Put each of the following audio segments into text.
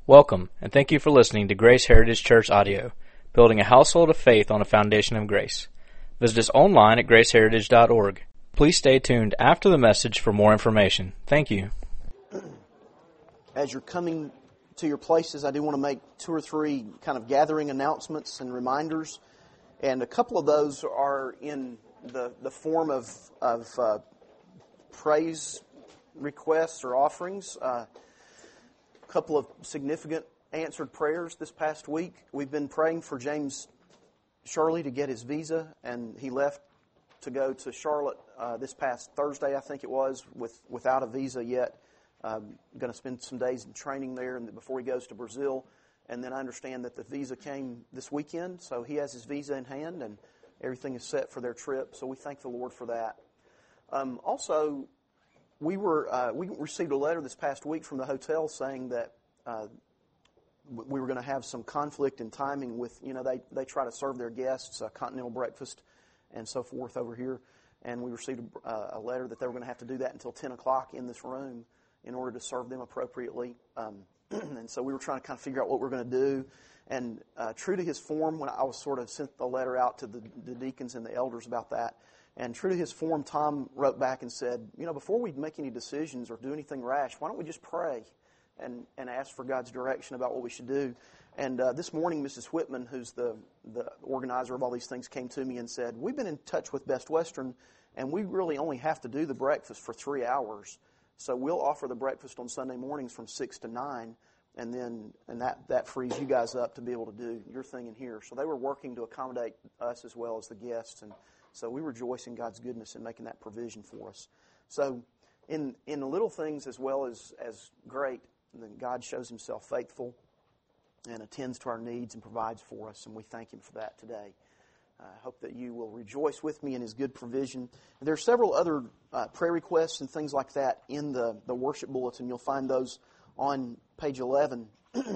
Welcome, and thank you for listening to Grace Heritage Church Audio, building a household of faith on a foundation of grace. Visit us online at graceheritage.org. Please stay tuned after the message for more information. Thank you. As you're coming to your places, I do want to make 2 or 3 kind of gathering announcements and reminders, and a couple of those are in the form of praise requests or offerings. A couple of significant answered prayers this past week. We've been praying for James Shirley to get his visa, and he left to go to Charlotte this past Thursday, I think it was, without a visa yet. Going to spend some days in training there and before he goes to Brazil. And then I understand that the visa came this weekend, so he has his visa in hand, and everything is set for their trip. So we thank the Lord for that. Also, we received a letter this past week from the hotel saying that we were going to have some conflict in timing with, they try to serve their guests a continental breakfast and so forth over here. And we received a letter that they were going to have to do that until 10 o'clock in this room in order to serve them appropriately. And so we were trying to kind of figure out what we were going to do. And true to his form, when I was sort of sent the letter out to the deacons and the elders about that, and true to his form, Tom wrote back and said, before we make any decisions or do anything rash, why don't we just pray and ask for God's direction about what we should do? And this morning, Mrs. Whitman, who's the organizer of all these things, came to me and said, we've been in touch with Best Western, and we really only have to do the breakfast for 3 hours. So we'll offer the breakfast on Sunday mornings from 6 to 9, and that frees you guys up to be able to do your thing in here. So they were working to accommodate us as well as the guests, and so we rejoice in God's goodness in making that provision for us. So in the little things as well as great, then God shows Himself faithful and attends to our needs and provides for us, and we thank Him for that today. I hope that you will rejoice with me in His good provision. And there are several other prayer requests and things like that in the worship bulletin. You'll find those on page 11.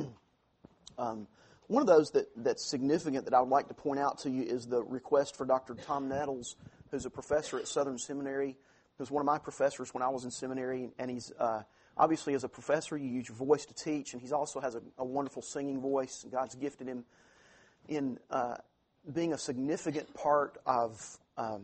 One of those that's significant that I would like to point out to you is the request for Dr. Tom Nettles, who's a professor at Southern Seminary. He was one of my professors when I was in seminary, and he's obviously as a professor you use your voice to teach, and he also has a wonderful singing voice. God's gifted him in being a significant part of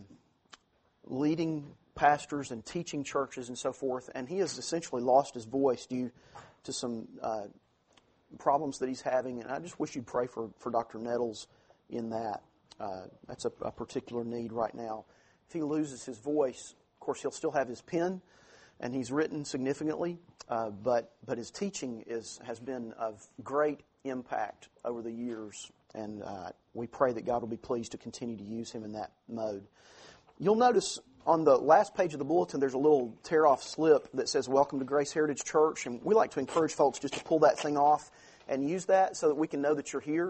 leading pastors and teaching churches and so forth, and he has essentially lost his voice due to some problems that he's having, and I just wish you'd pray for Dr. Nettles in that. That's a particular need right now. If he loses his voice, of course he'll still have his pen, and he's written significantly, but his teaching has been of great impact over the years, and we pray that God will be pleased to continue to use him in that mode. You'll notice on the last page of the bulletin there's a little tear-off slip that says Welcome to Grace Heritage Church, and we like to encourage folks just to pull that thing off and use that so that we can know that you're here.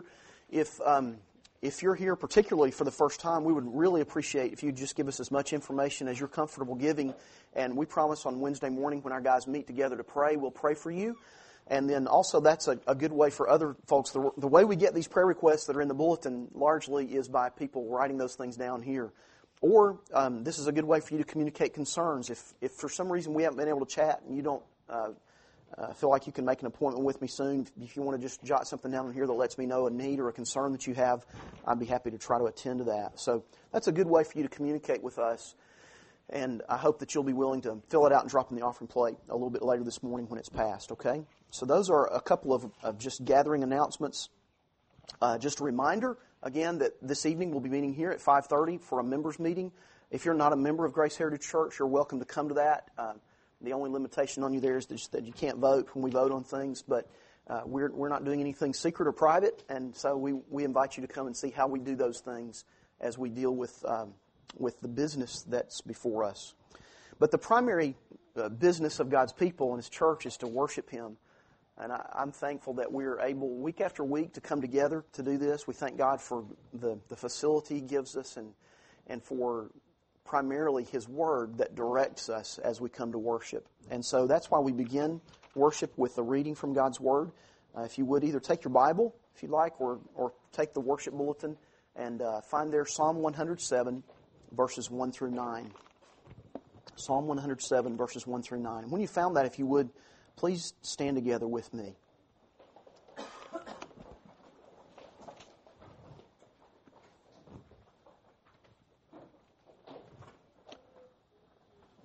If you're here particularly for the first time, we would really appreciate if you'd just give us as much information as you're comfortable giving, and we promise on Wednesday morning when our guys meet together to pray, we'll pray for you. And then also that's a good way for other folks. The way we get these prayer requests that are in the bulletin largely is by people writing those things down here. Or this is a good way for you to communicate concerns. If for some reason we haven't been able to chat and you don't feel like you can make an appointment with me soon, if you want to just jot something down here that lets me know a need or a concern that you have, I'd be happy to try to attend to that. So that's a good way for you to communicate with us. And I hope that you'll be willing to fill it out and drop in the offering plate a little bit later this morning when it's passed, okay? So those are a couple of just gathering announcements. Just a reminder, again, that this evening we'll be meeting here at 5:30 for a members meeting. If you're not a member of Grace Heritage Church, you're welcome to come to that. The only limitation on you there is just that you can't vote when we vote on things, but we're not doing anything secret or private, and so we invite you to come and see how we do those things as we deal with the business that's before us. But the primary business of God's people and His church is to worship Him. And I'm thankful that we're able, week after week, to come together to do this. We thank God for the facility He gives us and for primarily His Word that directs us as we come to worship. And so that's why we begin worship with a reading from God's Word. If you would either take your Bible, if you'd like, or take the worship bulletin and find there Psalm 107, verses 1 through 9. Psalm 107, verses 1 through 9. And when you found that, if you would, please stand together with me.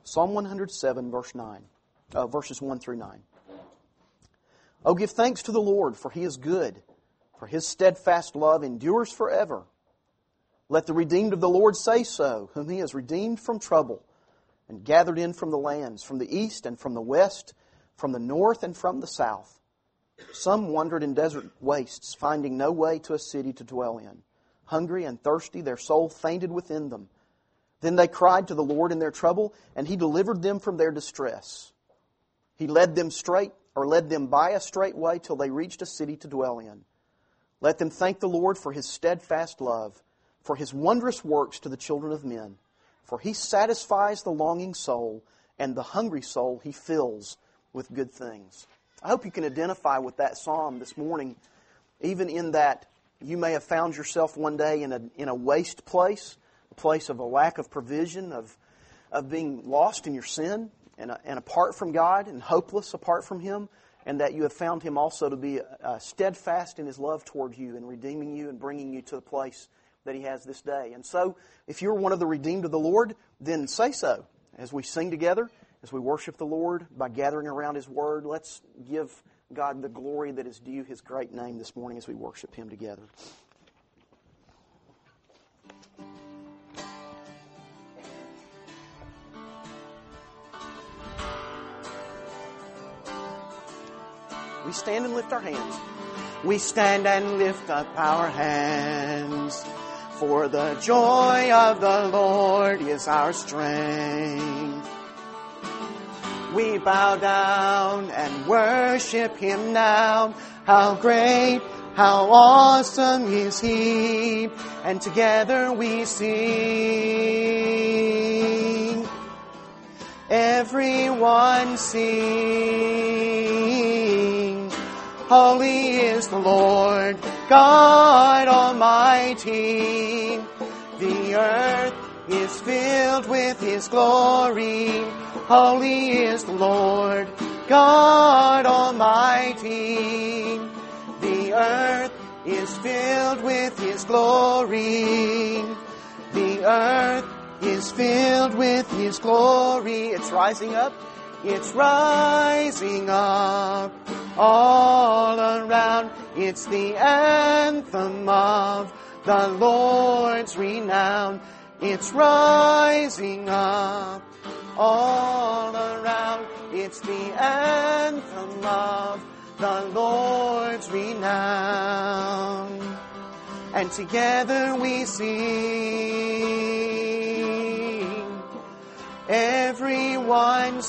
Psalm 107, verses 1 through 9. Oh, give thanks to the Lord, for He is good, for His steadfast love endures forever. Let the redeemed of the Lord say so, whom He has redeemed from trouble, and gathered in from the lands, from the east and from the west, from the north and from the south. Some wandered in desert wastes, finding no way to a city to dwell in. Hungry and thirsty, their soul fainted within them. Then they cried to the Lord in their trouble, and He delivered them from their distress. He led them by a straight way till they reached a city to dwell in. Let them thank the Lord for His steadfast love, for His wondrous works to the children of men. For He satisfies the longing soul, and the hungry soul He fills with good things. I hope you can identify with that psalm this morning, even in that you may have found yourself one day in a waste place, a place of a lack of provision, of being lost in your sin and apart from God and hopeless apart from Him, and that you have found Him also to be steadfast in His love toward you and redeeming you and bringing you to the place that He has this day. And so, if you're one of the redeemed of the Lord, then say so. As we sing together, as we worship the Lord by gathering around His Word, let's give God the glory that is due His great name this morning as we worship Him together. We stand and lift our hands. We stand and lift up our hands. For the joy of the Lord is our strength. We bow down and worship Him now. How great, how awesome is He. And together we sing. Everyone sing. Holy is the Lord, God Almighty. The earth is filled with His glory. Holy is the Lord, God Almighty. The earth is filled with His glory. The earth is filled with His glory. It's rising up. It's rising up all around. It's the anthem of the Lord's renown. It's rising up all around. It's the anthem of the Lord's renown. And together we sing. Everyone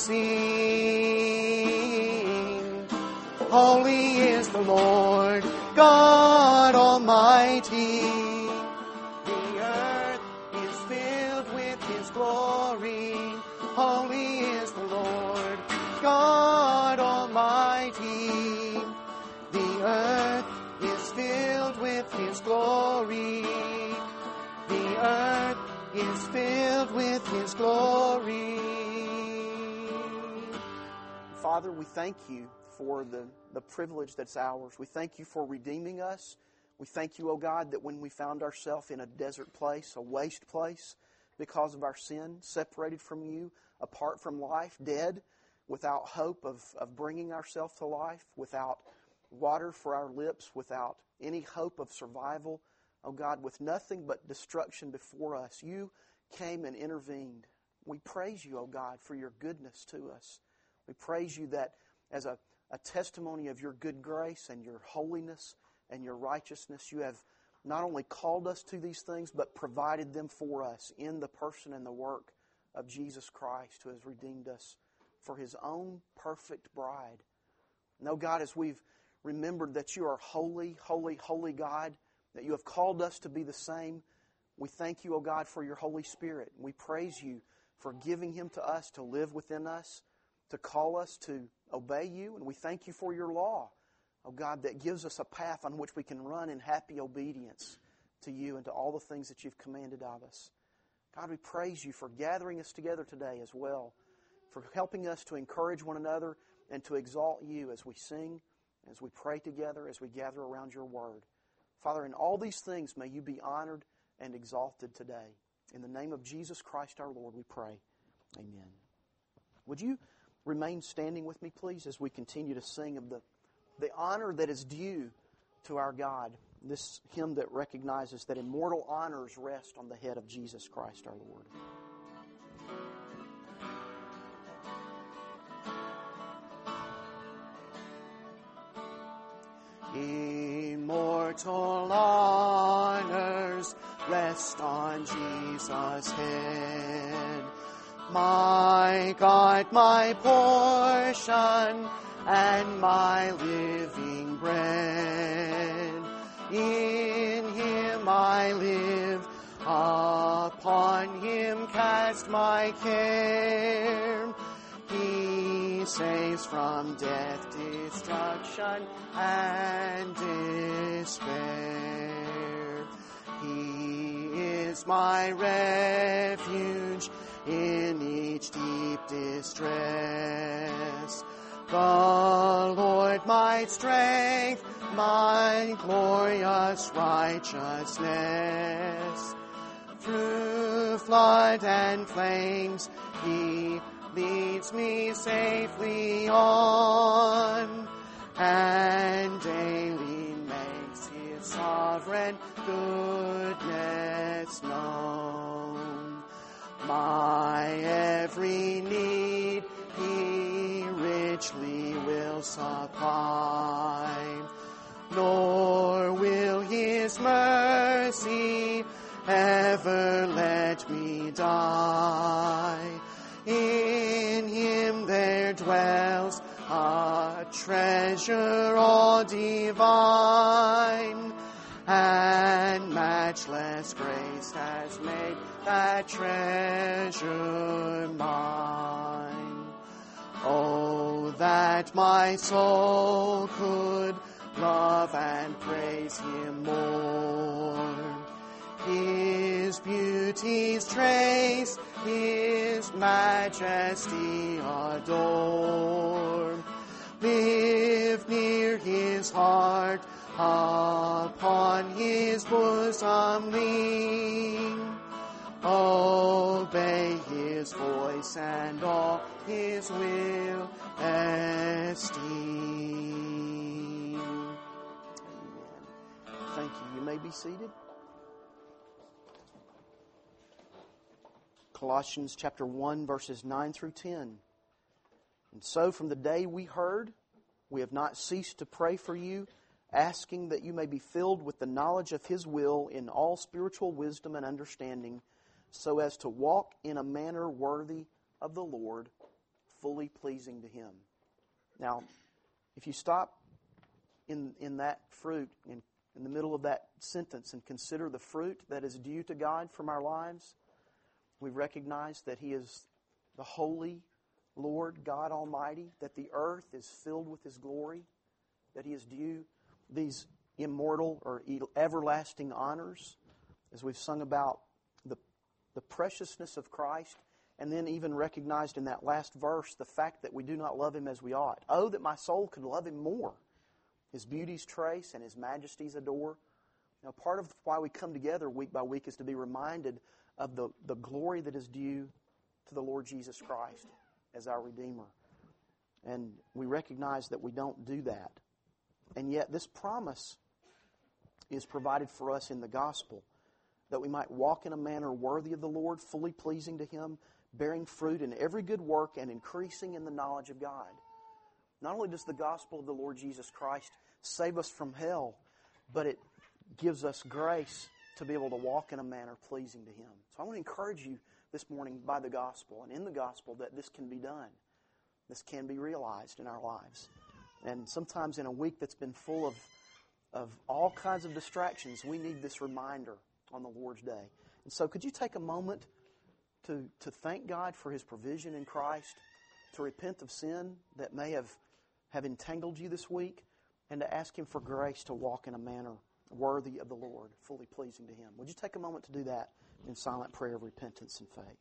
sing. Holy is the Lord, God Almighty. The earth is filled with His glory. Holy is the Lord, God Almighty. The earth is filled with His glory. The earth is filled with His glory. Father, we thank You for the privilege that's ours. We thank You for redeeming us. We thank You, O God, that when we found ourselves in a desert place, a waste place, because of our sin, separated from You, apart from life, dead, without hope of bringing ourselves to life, without water for our lips, without any hope of survival, oh God, with nothing but destruction before us, You came and intervened. We praise You, oh God, for Your goodness to us. We praise You that as a testimony of Your good grace and Your holiness and Your righteousness, You have not only called us to these things, but provided them for us in the person and the work of Jesus Christ, who has redeemed us for His own perfect bride. And oh God, as we've remembered that You are holy, holy, holy God, that You have called us to be the same, we thank You, O God, for Your Holy Spirit. We praise You for giving Him to us to live within us, to call us to obey You. And we thank You for Your law, O God, that gives us a path on which we can run in happy obedience to You and to all the things that You've commanded of us. God, we praise You for gathering us together today as well, for helping us to encourage one another and to exalt You as we sing, as we pray together, as we gather around Your Word. Father, in all these things, may You be honored and exalted today. In the name of Jesus Christ our Lord, we pray. Amen. Would you remain standing with me, please, as we continue to sing of the honor that is due to our God, this hymn that recognizes that immortal honors rest on the head of Jesus Christ our Lord. Immortal honors rest on Jesus' head. My God, my portion, and my living bread. In Him I live, upon Him cast my care. He saves from death, destruction, and despair. He is my refuge in each deep distress. The Lord my strength, my glorious righteousness. Through flood and flames He leads me safely on, and daily makes His sovereign goodness known. My every need He richly will supply, nor will His mercy ever let me die. In Him there dwells a treasure all divine, and matchless grace has made that treasure mine. Oh, that my soul could love and praise Him more. His beauties trace, His majesty adore. Live near His heart, upon His bosom lean. Obey His voice and all His will esteem. Amen. Thank you. You may be seated. Colossians chapter 1, verses 9 through 10. And so from the day we heard, we have not ceased to pray for you, asking that you may be filled with the knowledge of His will in all spiritual wisdom and understanding, so as to walk in a manner worthy of the Lord, fully pleasing to Him. Now, if you stop in that fruit, in the middle of that sentence, and consider the fruit that is due to God from our lives, we recognize that He is the holy Lord God Almighty, that the earth is filled with His glory, that He is due these immortal or everlasting honors, as we've sung about the preciousness of Christ, and then even recognized in that last verse the fact that we do not love Him as we ought. Oh, that my soul could love Him more. His beauties trace and His majesties adore. Now, part of why we come together week by week is to be reminded of the glory that is due to the Lord Jesus Christ as our Redeemer. And we recognize that we don't do that. And yet this promise is provided for us in the gospel, that we might walk in a manner worthy of the Lord, fully pleasing to Him, bearing fruit in every good work and increasing in the knowledge of God. Not only does the gospel of the Lord Jesus Christ save us from hell, but it gives us grace to be able to walk in a manner pleasing to Him. So I want to encourage you this morning by the gospel and in the gospel that this can be done. This can be realized in our lives. And sometimes in a week that's been full of all kinds of distractions, we need this reminder on the Lord's Day. And so could you take a moment to thank God for His provision in Christ, to repent of sin that may have entangled you this week, and to ask Him for grace to walk in a manner worthy of the Lord, fully pleasing to Him. Would you take a moment to do that in silent prayer of repentance and faith?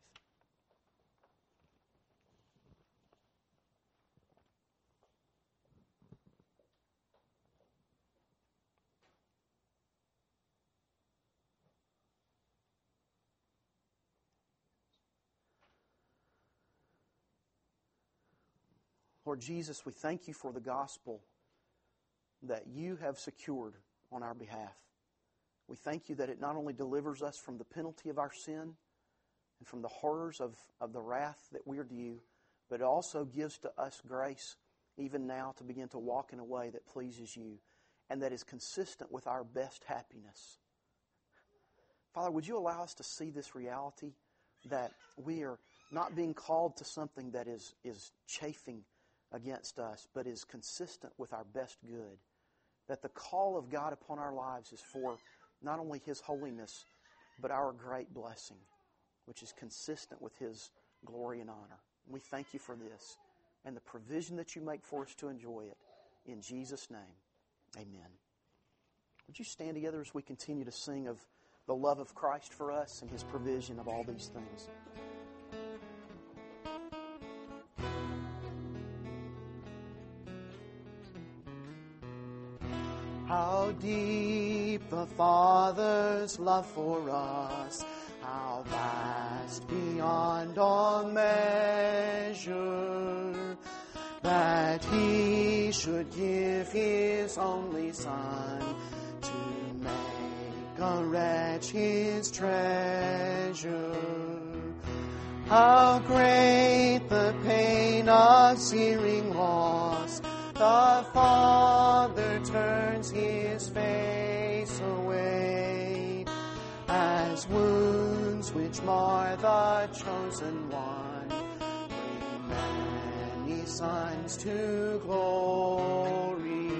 Lord Jesus, we thank you for the gospel that you have secured on our behalf. We thank you that it not only delivers us from the penalty of our sin and from the horrors of the wrath that we are due, but it also gives to us grace even now to begin to walk in a way that pleases you and that is consistent with our best happiness. Father, would you allow us to see this reality that we are not being called to something that is chafing against us, but is consistent with our best good. That the call of God upon our lives is for not only His holiness, but our great blessing, which is consistent with His glory and honor. And we thank you for this and the provision that you make for us to enjoy it. In Jesus' name, amen. Would you stand together as we continue to sing of the love of Christ for us and His provision of all these things? How deep the Father's love for us, how vast beyond all measure, that He should give His only Son to make a wretch His treasure. How great the pain of searing loss, the Father turns His face away, as wounds which mar the chosen one bring many sons to glory.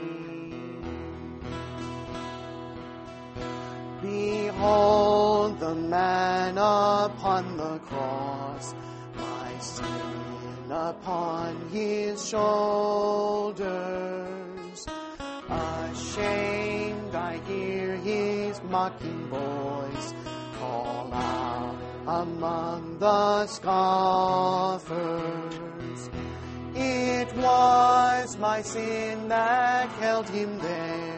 Behold the man upon the cross, my sin upon His shoulders. Ashamed, I hear His mocking voice call out among the scoffers. It was my sin that held Him there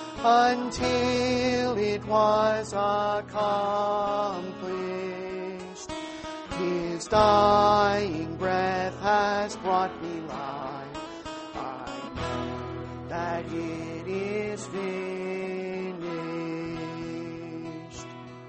until it was accomplished. His dying breath has brought me life. I know that it is finished.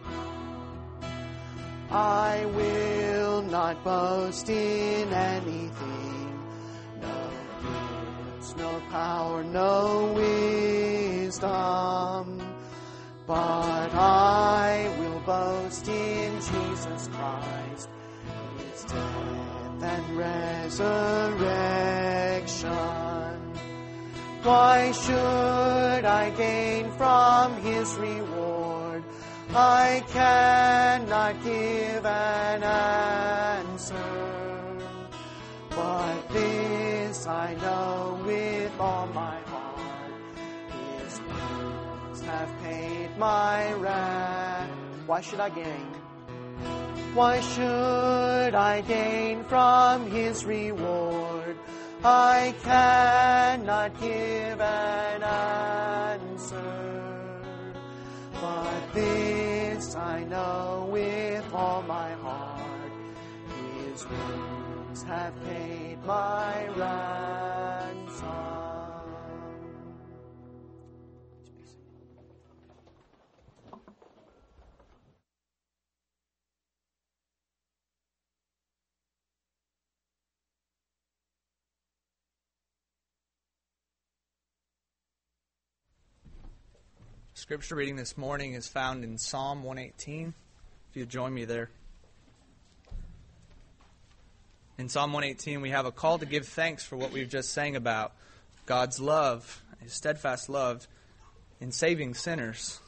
I will not boast in anything, no gifts, no power, no wisdom, but I will boast in Jesus Christ, His death and resurrection. Why should I gain from His reward? I cannot give an answer, but this I know with all my heart, His wounds have paid my wrath. Why should I gain? Why should I gain from His reward? I cannot give an answer, but this I know with all my heart, His wounds have paid my ransom. Scripture reading this morning is found in Psalm 118. If you'd join me there. In Psalm 118, we have a call to give thanks for what we've just sang about. God's love, His steadfast love in saving sinners.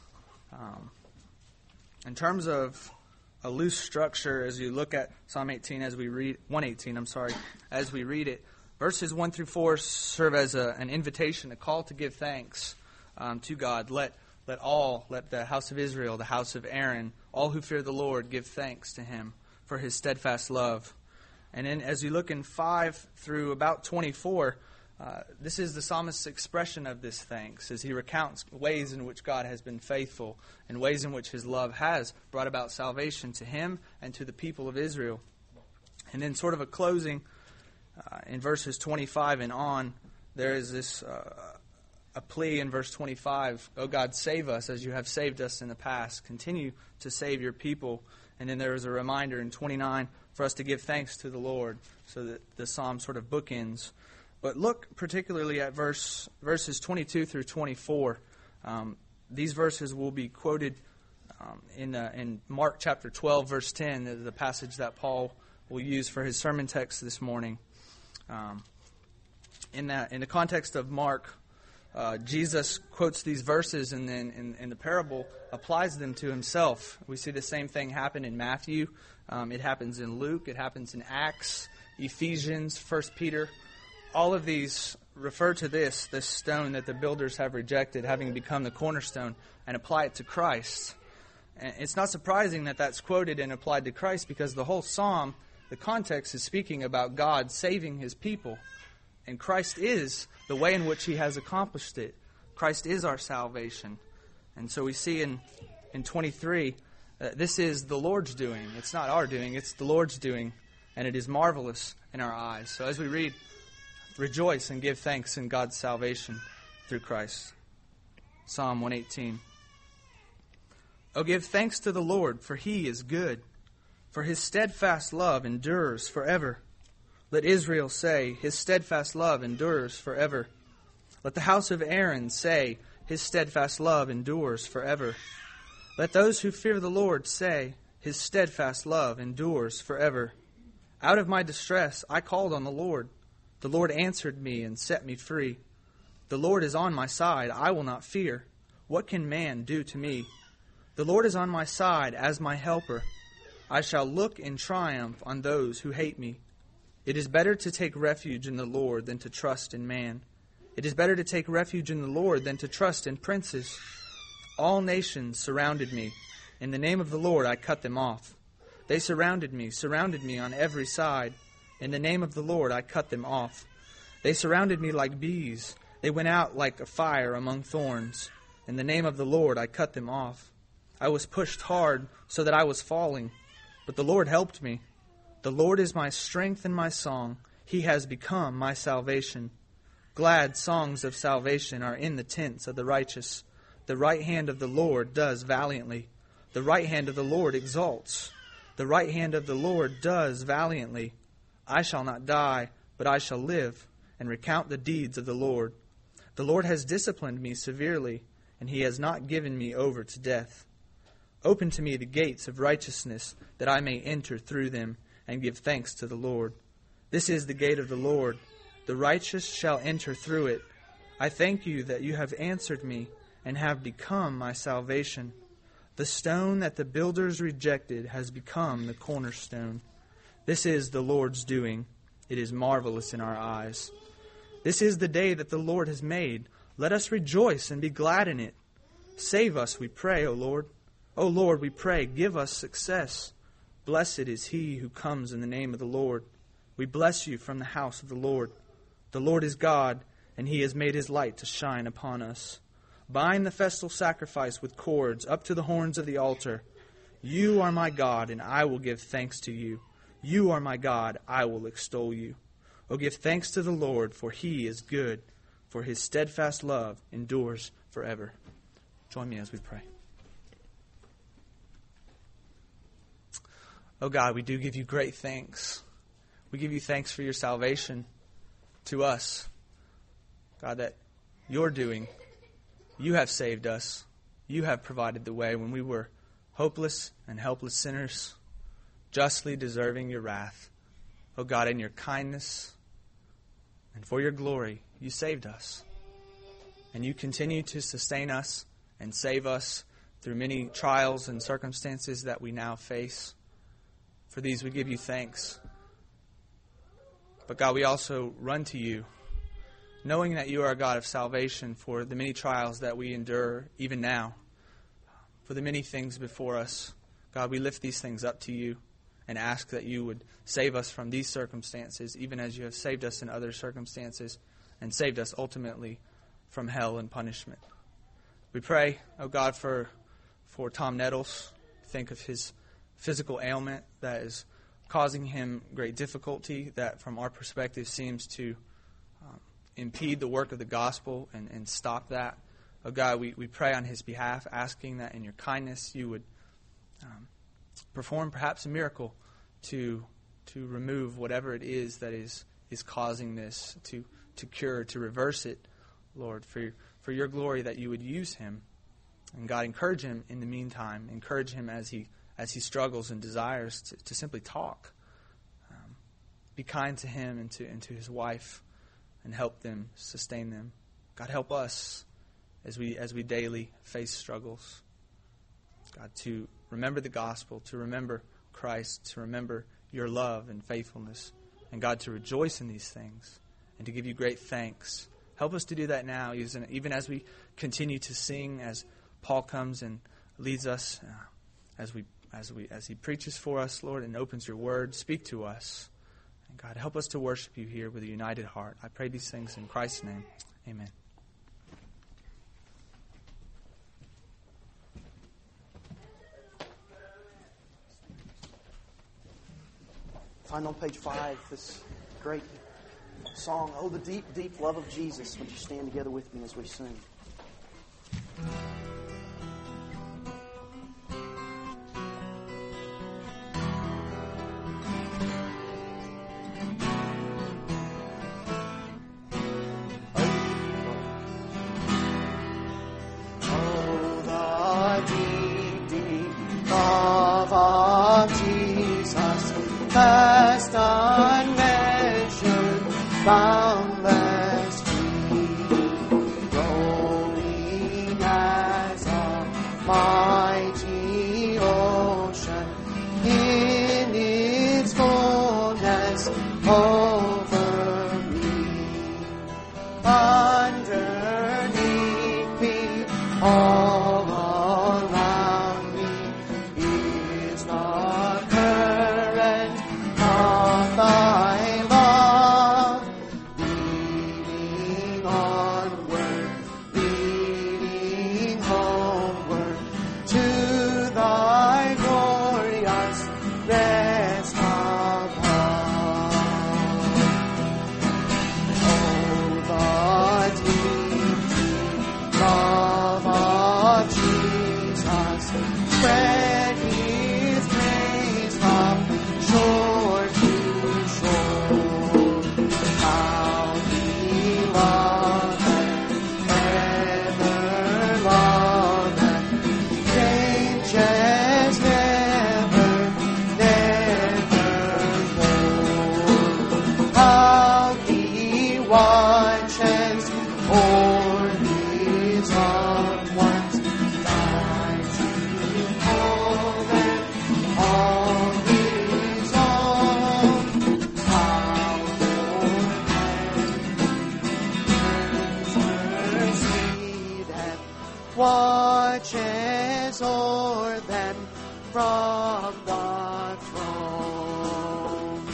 In terms of a loose structure, as you look at Psalm 18, as we read 118, as we read it, verses 1 through 4 serve as an invitation, a call to give thanks to God. Let the house of Israel, the house of Aaron, all who fear the Lord, give thanks to Him for His steadfast love. And then as you look in 5 through about 24, this is the psalmist's expression of this thanks, as he recounts ways in which God has been faithful and ways in which His love has brought about salvation to him and to the people of Israel. And then sort of a closing In verses 25 and on, there is this a plea in verse 25, "O God, save us as you have saved us in the past. Continue to save your people." And then there is a reminder in 29 for us to give thanks to the Lord, so that the psalm sort of bookends. But look particularly at verses 22 through 24. These verses will be quoted in Mark chapter 12, verse 10, the passage that Paul will use for his sermon text this morning. In the context of Mark, Jesus quotes these verses and then in the parable applies them to himself. We see the same thing happen in Matthew. It happens in Luke. It happens in Acts, Ephesians, 1 Peter. All of these refer to this stone that the builders have rejected, having become the cornerstone, and apply it to Christ. And it's not surprising that that's quoted and applied to Christ, because the whole psalm, the context is speaking about God saving his people. And Christ is the way in which he has accomplished it. Christ is our salvation. And so we see in 23, this is the Lord's doing. It's not our doing, it's the Lord's doing. And it is marvelous in our eyes. So as we read, rejoice and give thanks in God's salvation through Christ. Psalm 118. "O give thanks to the Lord, for he is good, for his steadfast love endures forever. Let Israel say, his steadfast love endures forever. Let the house of Aaron say, his steadfast love endures forever. Let those who fear the Lord say, his steadfast love endures forever. Out of my distress I called on the Lord. The Lord answered me and set me free. The Lord is on my side, I will not fear. What can man do to me? The Lord is on my side as my helper. I shall look in triumph on those who hate me. It is better to take refuge in the Lord than to trust in man. It is better to take refuge in the Lord than to trust in princes. All nations surrounded me. In the name of the Lord I cut them off. They surrounded me on every side. In the name of the Lord I cut them off. They surrounded me like bees. They went out like a fire among thorns. In the name of the Lord I cut them off. I was pushed hard so that I was falling, but the Lord helped me. The Lord is my strength and my song. He has become my salvation. Glad songs of salvation are in the tents of the righteous. The right hand of the Lord does valiantly. The right hand of the Lord exalts. The right hand of the Lord does valiantly. I shall not die, but I shall live, and recount the deeds of the Lord. The Lord has disciplined me severely, and he has not given me over to death. Open to me the gates of righteousness, that I may enter through them, and give thanks to the Lord. This is the gate of the Lord. The righteous shall enter through it. I thank you that you have answered me, and have become my salvation. The stone that the builders rejected has become the cornerstone. This is the Lord's doing. It is marvelous in our eyes. This is the day that the Lord has made. Let us rejoice and be glad in it. Save us, we pray, O Lord. O Lord, we pray, give us success. Blessed is he who comes in the name of the Lord. We bless you from the house of the Lord. The Lord is God, and he has made his light to shine upon us. Bind the festal sacrifice with cords up to the horns of the altar. You are my God, and I will give thanks to you. You are my God, I will extol you. O give thanks to the Lord, for he is good, for his steadfast love endures forever. Join me as we pray. Oh God, we do give you great thanks. We give you thanks for your salvation to us. God, that you're doing. You have saved us. You have provided the way when we were hopeless and helpless sinners, justly deserving your wrath. Oh God, in your kindness and for your glory, you saved us. And you continue to sustain us and save us through many trials and circumstances that we now face. For these we give you thanks. But God, we also run to you, knowing that you are a God of salvation for the many trials that we endure even now. For the many things before us, God, we lift these things up to you and ask that you would save us from these circumstances, even as you have saved us in other circumstances and saved us ultimately from hell and punishment. We pray, oh God, for Tom Nettles. Think of his physical ailment that is causing him great difficulty that from our perspective seems to impede the work of the gospel and stop that. Oh God, we pray on his behalf, asking that in your kindness you would perform perhaps a miracle to remove whatever it is that is causing this, to cure, to reverse it, Lord, for your glory, that you would use him. And God, encourage him in the meantime. Encourage him as he struggles and desires to simply talk. Be kind to him and to his wife, and help them, sustain them. God, help us as we daily face struggles. God, to remember the gospel, to remember Christ, to remember your love and faithfulness. And God, to rejoice in these things and to give you great thanks. Help us to do that now, even as we continue to sing, as Paul comes and leads us, as he preaches for us, Lord, and opens your word. Speak to us. And God, help us to worship you here with a united heart. I pray these things in Christ's name. Amen. Find on page 5 this great song, "Oh, the Deep, Deep Love of Jesus." Would you stand together with me as we sing? Past unmeasured, boundless, deep, rolling as a mighty ocean in its fullness over me. Underneath me, all around me is the current of thy love, leading onward, leading homeward to thy glorious rest above. Oh, the deep, deep love of Jesus, spread his praise from shore to shore. How beloved, ever loved, changes never, nevermore. How he watches o'er his loved ones, dies to call them all his own. How mercy them, watches o'er them from the throne.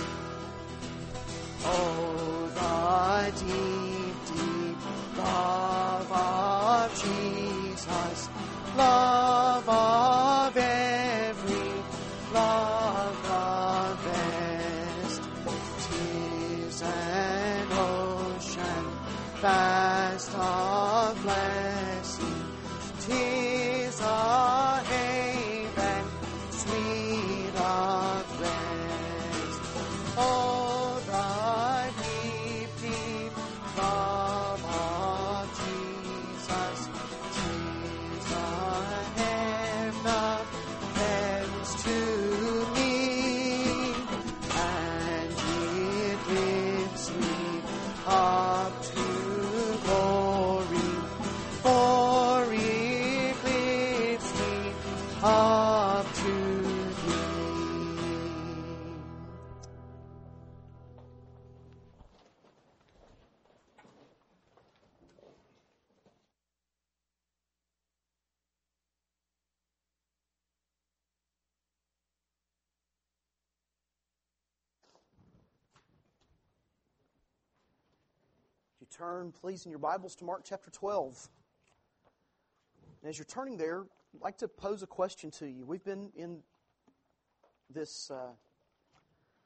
Oh, the deep, deep love of Jesus, love of every love the best. 'Tis an ocean vast of blessing, 'tis a haven sweet of rest. Oh, the deep, deep love of Jesus, 'tis a heaven of heavens to me, and it lifts me up to glory, for it lifts me up to thee. You turn, please, in your Bibles to Mark chapter 12. And as you're turning there, I'd like to pose a question to you. We've been in this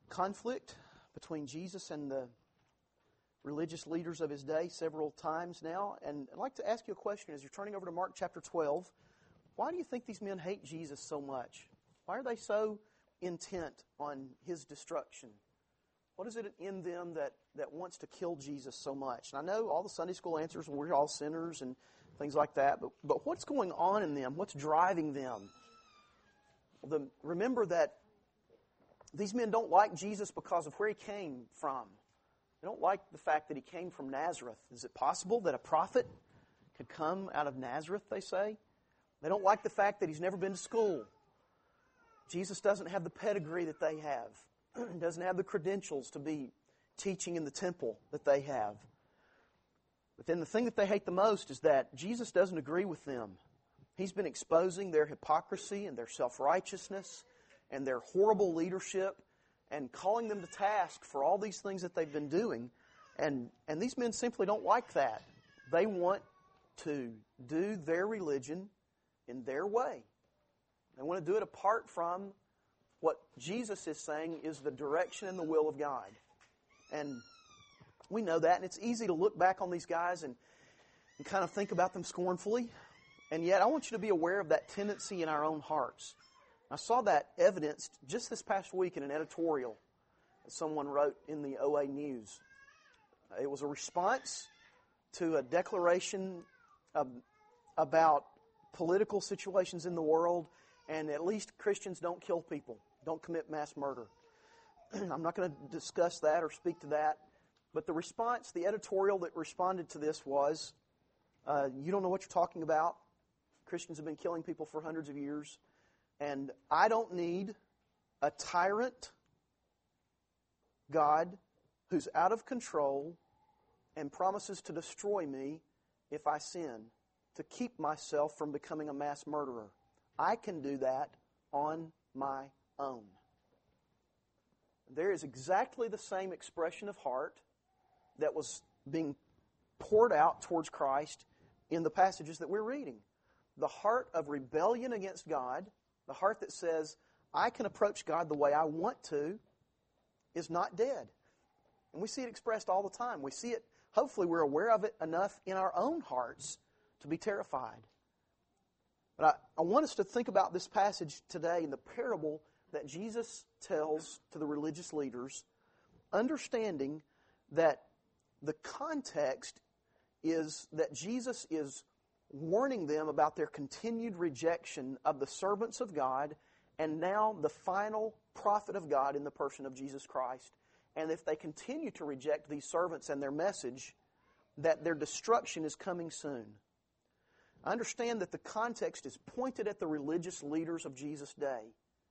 conflict between Jesus and the religious leaders of his day several times now. And I'd like to ask you a question as you're turning over to Mark chapter 12. Why do you think these men hate Jesus so much? Why are they so intent on his destruction? What is it in them that wants to kill Jesus so much? And I know all the Sunday school answers, we're all sinners and things like that, but what's going on in them? What's driving them? Remember that these men don't like Jesus because of where he came from. They don't like the fact that he came from Nazareth. Is it possible that a prophet could come out of Nazareth, they say? They don't like the fact that he's never been to school. Jesus doesn't have the pedigree that they have. Doesn't have the credentials to be teaching in the temple that they have. But then the thing that they hate the most is that Jesus doesn't agree with them. He's been exposing their hypocrisy and their self-righteousness and their horrible leadership and calling them to task for all these things that they've been doing. And these men simply don't like that. They want to do their religion in their way. They want to do it apart from what Jesus is saying is the direction and the will of God. And we know that, and it's easy to look back on these guys and kind of think about them scornfully. And yet I want you to be aware of that tendency in our own hearts. I saw that evidenced just this past week in an editorial that someone wrote in the OA News. It was a response to a declaration about political situations in the world, and at least Christians don't kill people, don't commit mass murder. I'm not going to discuss that or speak to that, but the response, the editorial that responded to this was, you don't know what you're talking about. Christians have been killing people for hundreds of years, and I don't need a tyrant God who's out of control and promises to destroy me if I sin, to keep myself from becoming a mass murderer. I can do that on my own. There is exactly the same expression of heart that was being poured out towards Christ in the passages that we're reading. The heart of rebellion against God, the heart that says, I can approach God the way I want to, is not dead. And we see it expressed all the time. We see it, hopefully we're aware of it enough in our own hearts to be terrified. But I want us to think about this passage today in the parable that Jesus tells to the religious leaders, understanding that the context is that Jesus is warning them about their continued rejection of the servants of God and now the final prophet of God in the person of Jesus Christ. And if they continue to reject these servants and their message, that their destruction is coming soon. I understand that the context is pointed at the religious leaders of Jesus' day.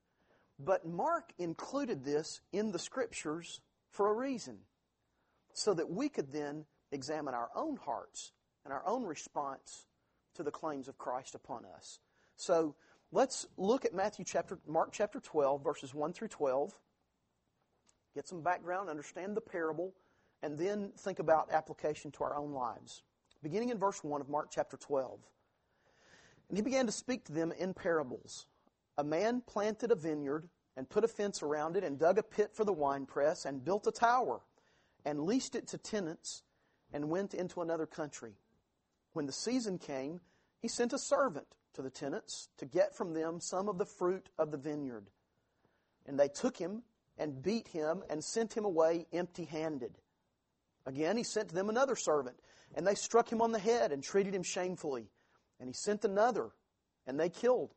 But Mark included this in the Scriptures for a reason, so that we could then examine our own hearts and our own response to the claims of Christ upon us. So let's look at Mark chapter 12, verses 1 through 12. Get some background, understand the parable, and then think about application to our own lives. Beginning in verse 1 of Mark chapter 12. And he began to speak to them in parables. A man planted a vineyard and put a fence around it and dug a pit for the winepress and built a tower and leased it to tenants and went into another country. When the season came, he sent a servant to the tenants to get from them some of the fruit of the vineyard. And they took him and beat him and sent him away empty-handed. Again, he sent to them another servant, and they struck him on the head and treated him shamefully. And he sent another, and they killed.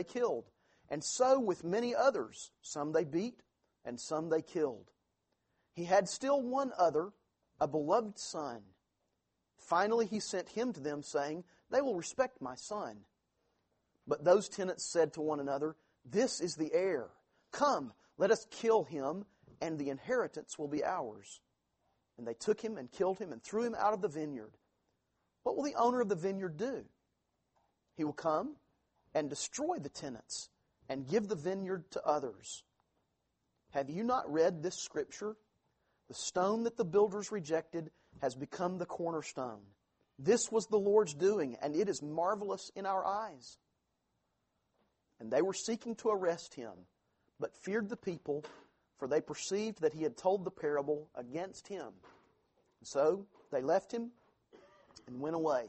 And so with many others, some they beat, and some they killed. He had still one other, a beloved son. Finally he sent him to them, saying, They will respect my son. But those tenants said to one another, This is the heir. Come, let us kill him, and the inheritance will be ours. And they took him and killed him and threw him out of the vineyard. What will the owner of the vineyard do? He will come and destroy the tenants and give the vineyard to others. Have you not read this scripture? The stone that the builders rejected has become the cornerstone. This was the Lord's doing, and it is marvelous in our eyes. And they were seeking to arrest him, but feared the people, for they perceived that he had told the parable against him. So they left him and went away.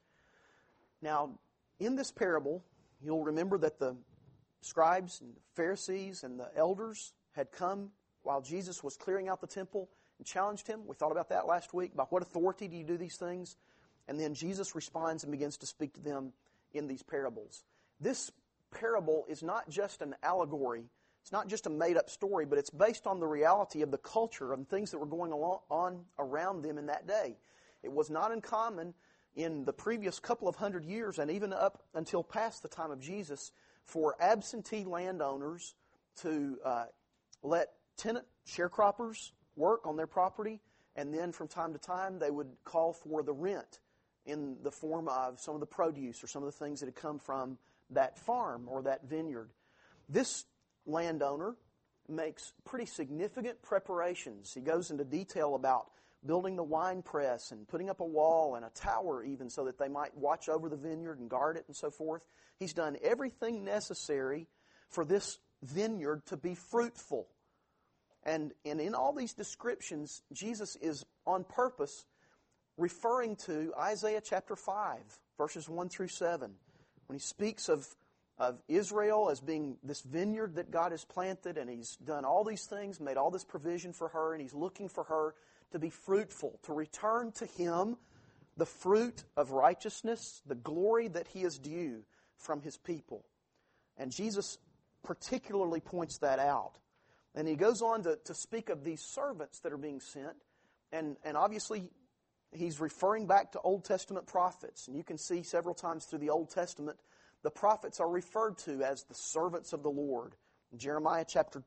Now, in this parable, you'll remember that the scribes and the Pharisees and the elders had come while Jesus was clearing out the temple and challenged him. We thought about that last week. By what authority do you do these things? And then Jesus responds and begins to speak to them in these parables. This parable is not just an allegory. It's not just a made-up story, but it's based on the reality of the culture and things that were going on around them in that day. It was not uncommon in the previous couple of hundred years, and even up until past the time of Jesus, for absentee landowners to let tenant sharecroppers work on their property, and then from time to time they would call for the rent in the form of some of the produce or some of the things that had come from that farm or that vineyard. This landowner makes pretty significant preparations. He goes into detail about building the wine press and putting up a wall and a tower even so that they might watch over the vineyard and guard it and so forth. He's done everything necessary for this vineyard to be fruitful. And in all these descriptions, Jesus is on purpose referring to Isaiah chapter 5, verses 1 through 7. When he speaks of Israel as being this vineyard that God has planted, and He's done all these things, made all this provision for her, and He's looking for her to be fruitful, to return to Him the fruit of righteousness, the glory that He is due from His people. And Jesus particularly points that out. And He goes on to speak of these servants that are being sent, and obviously He's referring back to Old Testament prophets. And you can see several times through the Old Testament, the prophets are referred to as the servants of the Lord. In Jeremiah chapter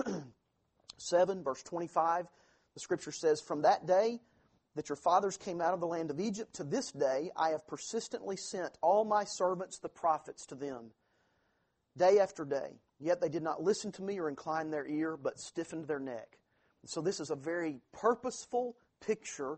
7, verse 25, the Scripture says, "From that day that your fathers came out of the land of Egypt to this day, I have persistently sent all my servants the prophets to them, day after day. Yet they did not listen to me or incline their ear, but stiffened their neck." And so this is a very purposeful picture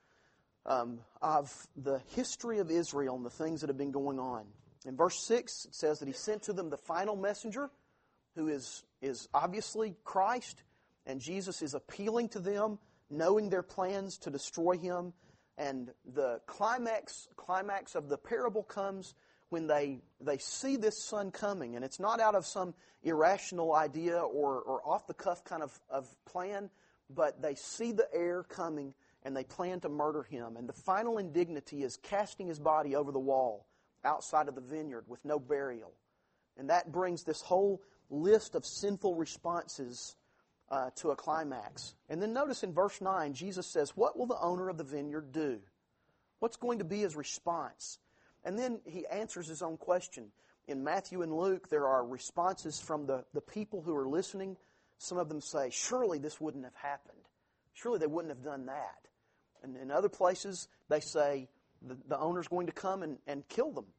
of the history of Israel and the things that have been going on. In verse 6, it says that He sent to them the final messenger, who is obviously Christ, and Jesus is appealing to them, knowing their plans to destroy Him. And the climax of the parable comes when they see this son coming, and it's not out of some irrational idea or off-the-cuff kind of plan, but they see the heir coming, and they plan to murder Him. And the final indignity is casting His body over the wall outside of the vineyard with no burial. And that brings this whole list of sinful responses to a climax. And then notice in verse 9, Jesus says, what will the owner of the vineyard do? What's going to be his response? And then He answers His own question. In Matthew and Luke, there are responses from the people who are listening. Some of them say, surely this wouldn't have happened. Surely they wouldn't have done that. And in other places, they say the owner's going to come and kill them.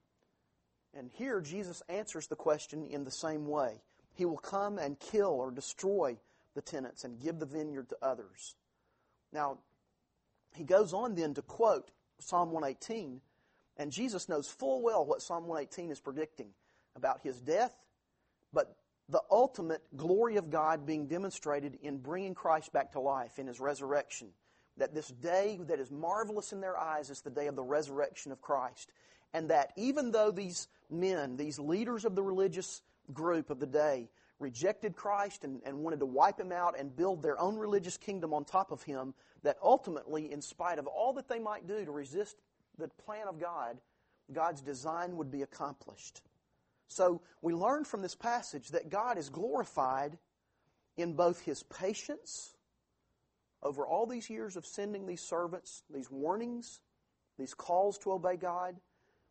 And here, Jesus answers the question in the same way. He will come and kill or destroy the tenants and give the vineyard to others. Now, He goes on then to quote Psalm 118, and Jesus knows full well what Psalm 118 is predicting about His death, but the ultimate glory of God being demonstrated in bringing Christ back to life in His resurrection. That this day that is marvelous in their eyes is the day of the resurrection of Christ. And that even though these men, these leaders of the religious group of the day, rejected Christ and wanted to wipe Him out and build their own religious kingdom on top of Him, that ultimately, in spite of all that they might do to resist the plan of God, God's design would be accomplished. So we learn from this passage that God is glorified in both His patience over all these years of sending these servants, these warnings, these calls to obey God.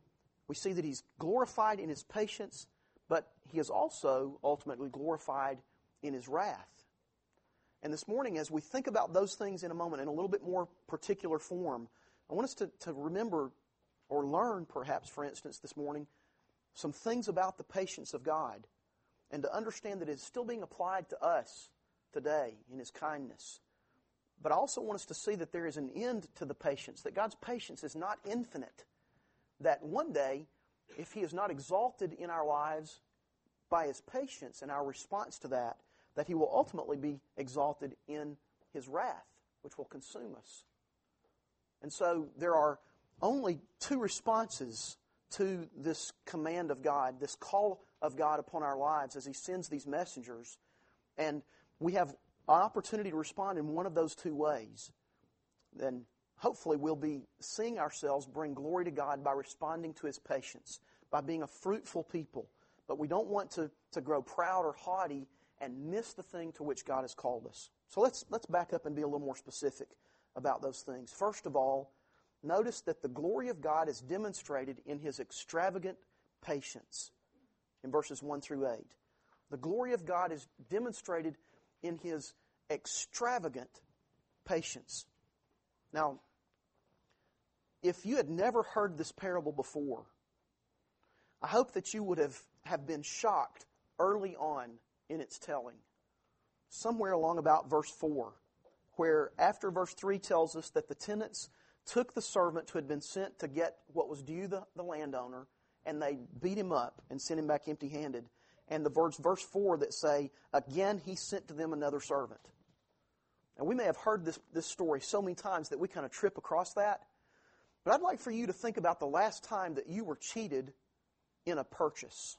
We see that He's glorified in His patience, but He is also ultimately glorified in His wrath. And this morning, as we think about those things in a moment in a little bit more particular form, I want us to remember or learn, perhaps, for instance, this morning, some things about the patience of God, and to understand that it's still being applied to us today in His kindness. But I also want us to see that there is an end to the patience, that God's patience is not infinite, that one day, if He is not exalted in our lives by His patience and our response to that, that He will ultimately be exalted in His wrath, which will consume us. And so there are only two responses to this command of God, this call of God upon our lives as He sends these messengers. And we have an opportunity to respond in one of those two ways. Then hopefully we'll be seeing ourselves bring glory to God by responding to His patience, by being a fruitful people. But we don't want to grow proud or haughty and miss the thing to which God has called us. So let's back up and be a little more specific about those things. First of all, notice that the glory of God is demonstrated in His extravagant patience in verses 1 through 8. The glory of God is demonstrated in His extravagant patience. Now, if you had never heard this parable before, I hope that you would have been shocked early on in its telling. Somewhere along about verse 4, where after verse 3 tells us that the tenants took the servant who had been sent to get what was due the landowner, and they beat him up and sent him back empty-handed. And the verse 4 that say, again he sent to them another servant. And we may have heard this story so many times that we kind of trip across that. But I'd like for you to think about the last time that you were cheated in a purchase.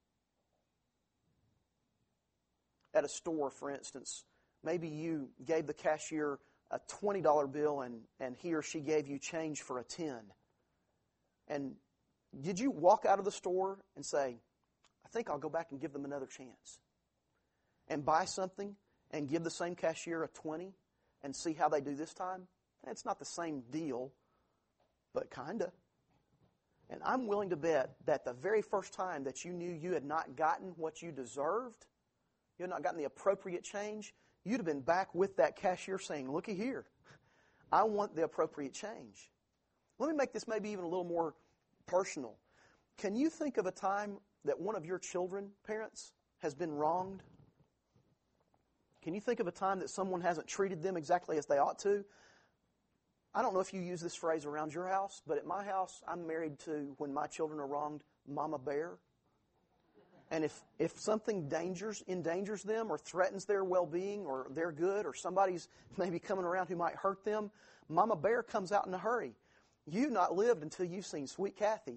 At a store, for instance, maybe you gave the cashier a $20 bill and he or she gave you change for a $10. And did you walk out of the store and say, I think I'll go back and give them another chance? And buy something and give the same cashier a $20 and see how they do this time? It's not the same deal, but kinda. And I'm willing to bet that the very first time that you knew you had not gotten what you deserved, you had not gotten the appropriate change, you'd have been back with that cashier saying, looky here, I want the appropriate change. Let me make this maybe even a little more personal. Can you think of a time that one of your children, parents, has been wronged? Can you think of a time that someone hasn't treated them exactly as they ought to? I don't know if you use this phrase around your house, but at my house, I'm married to, when my children are wronged, Mama Bear. And if something endangers them or threatens their well-being or their good, or somebody's maybe coming around who might hurt them, Mama Bear comes out in a hurry. You've not lived until you've seen Sweet Kathy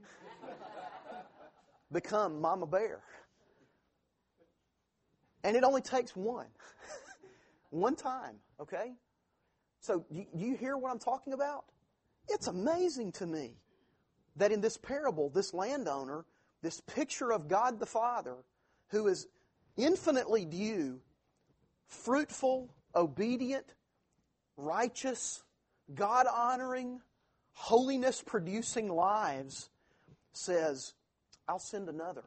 become Mama Bear. And it only takes one. One time, okay? So do you hear what I'm talking about? It's amazing to me that in this parable, this landowner, this picture of God the Father, who is infinitely due, fruitful, obedient, righteous, God-honoring, holiness-producing lives, says, I'll send another,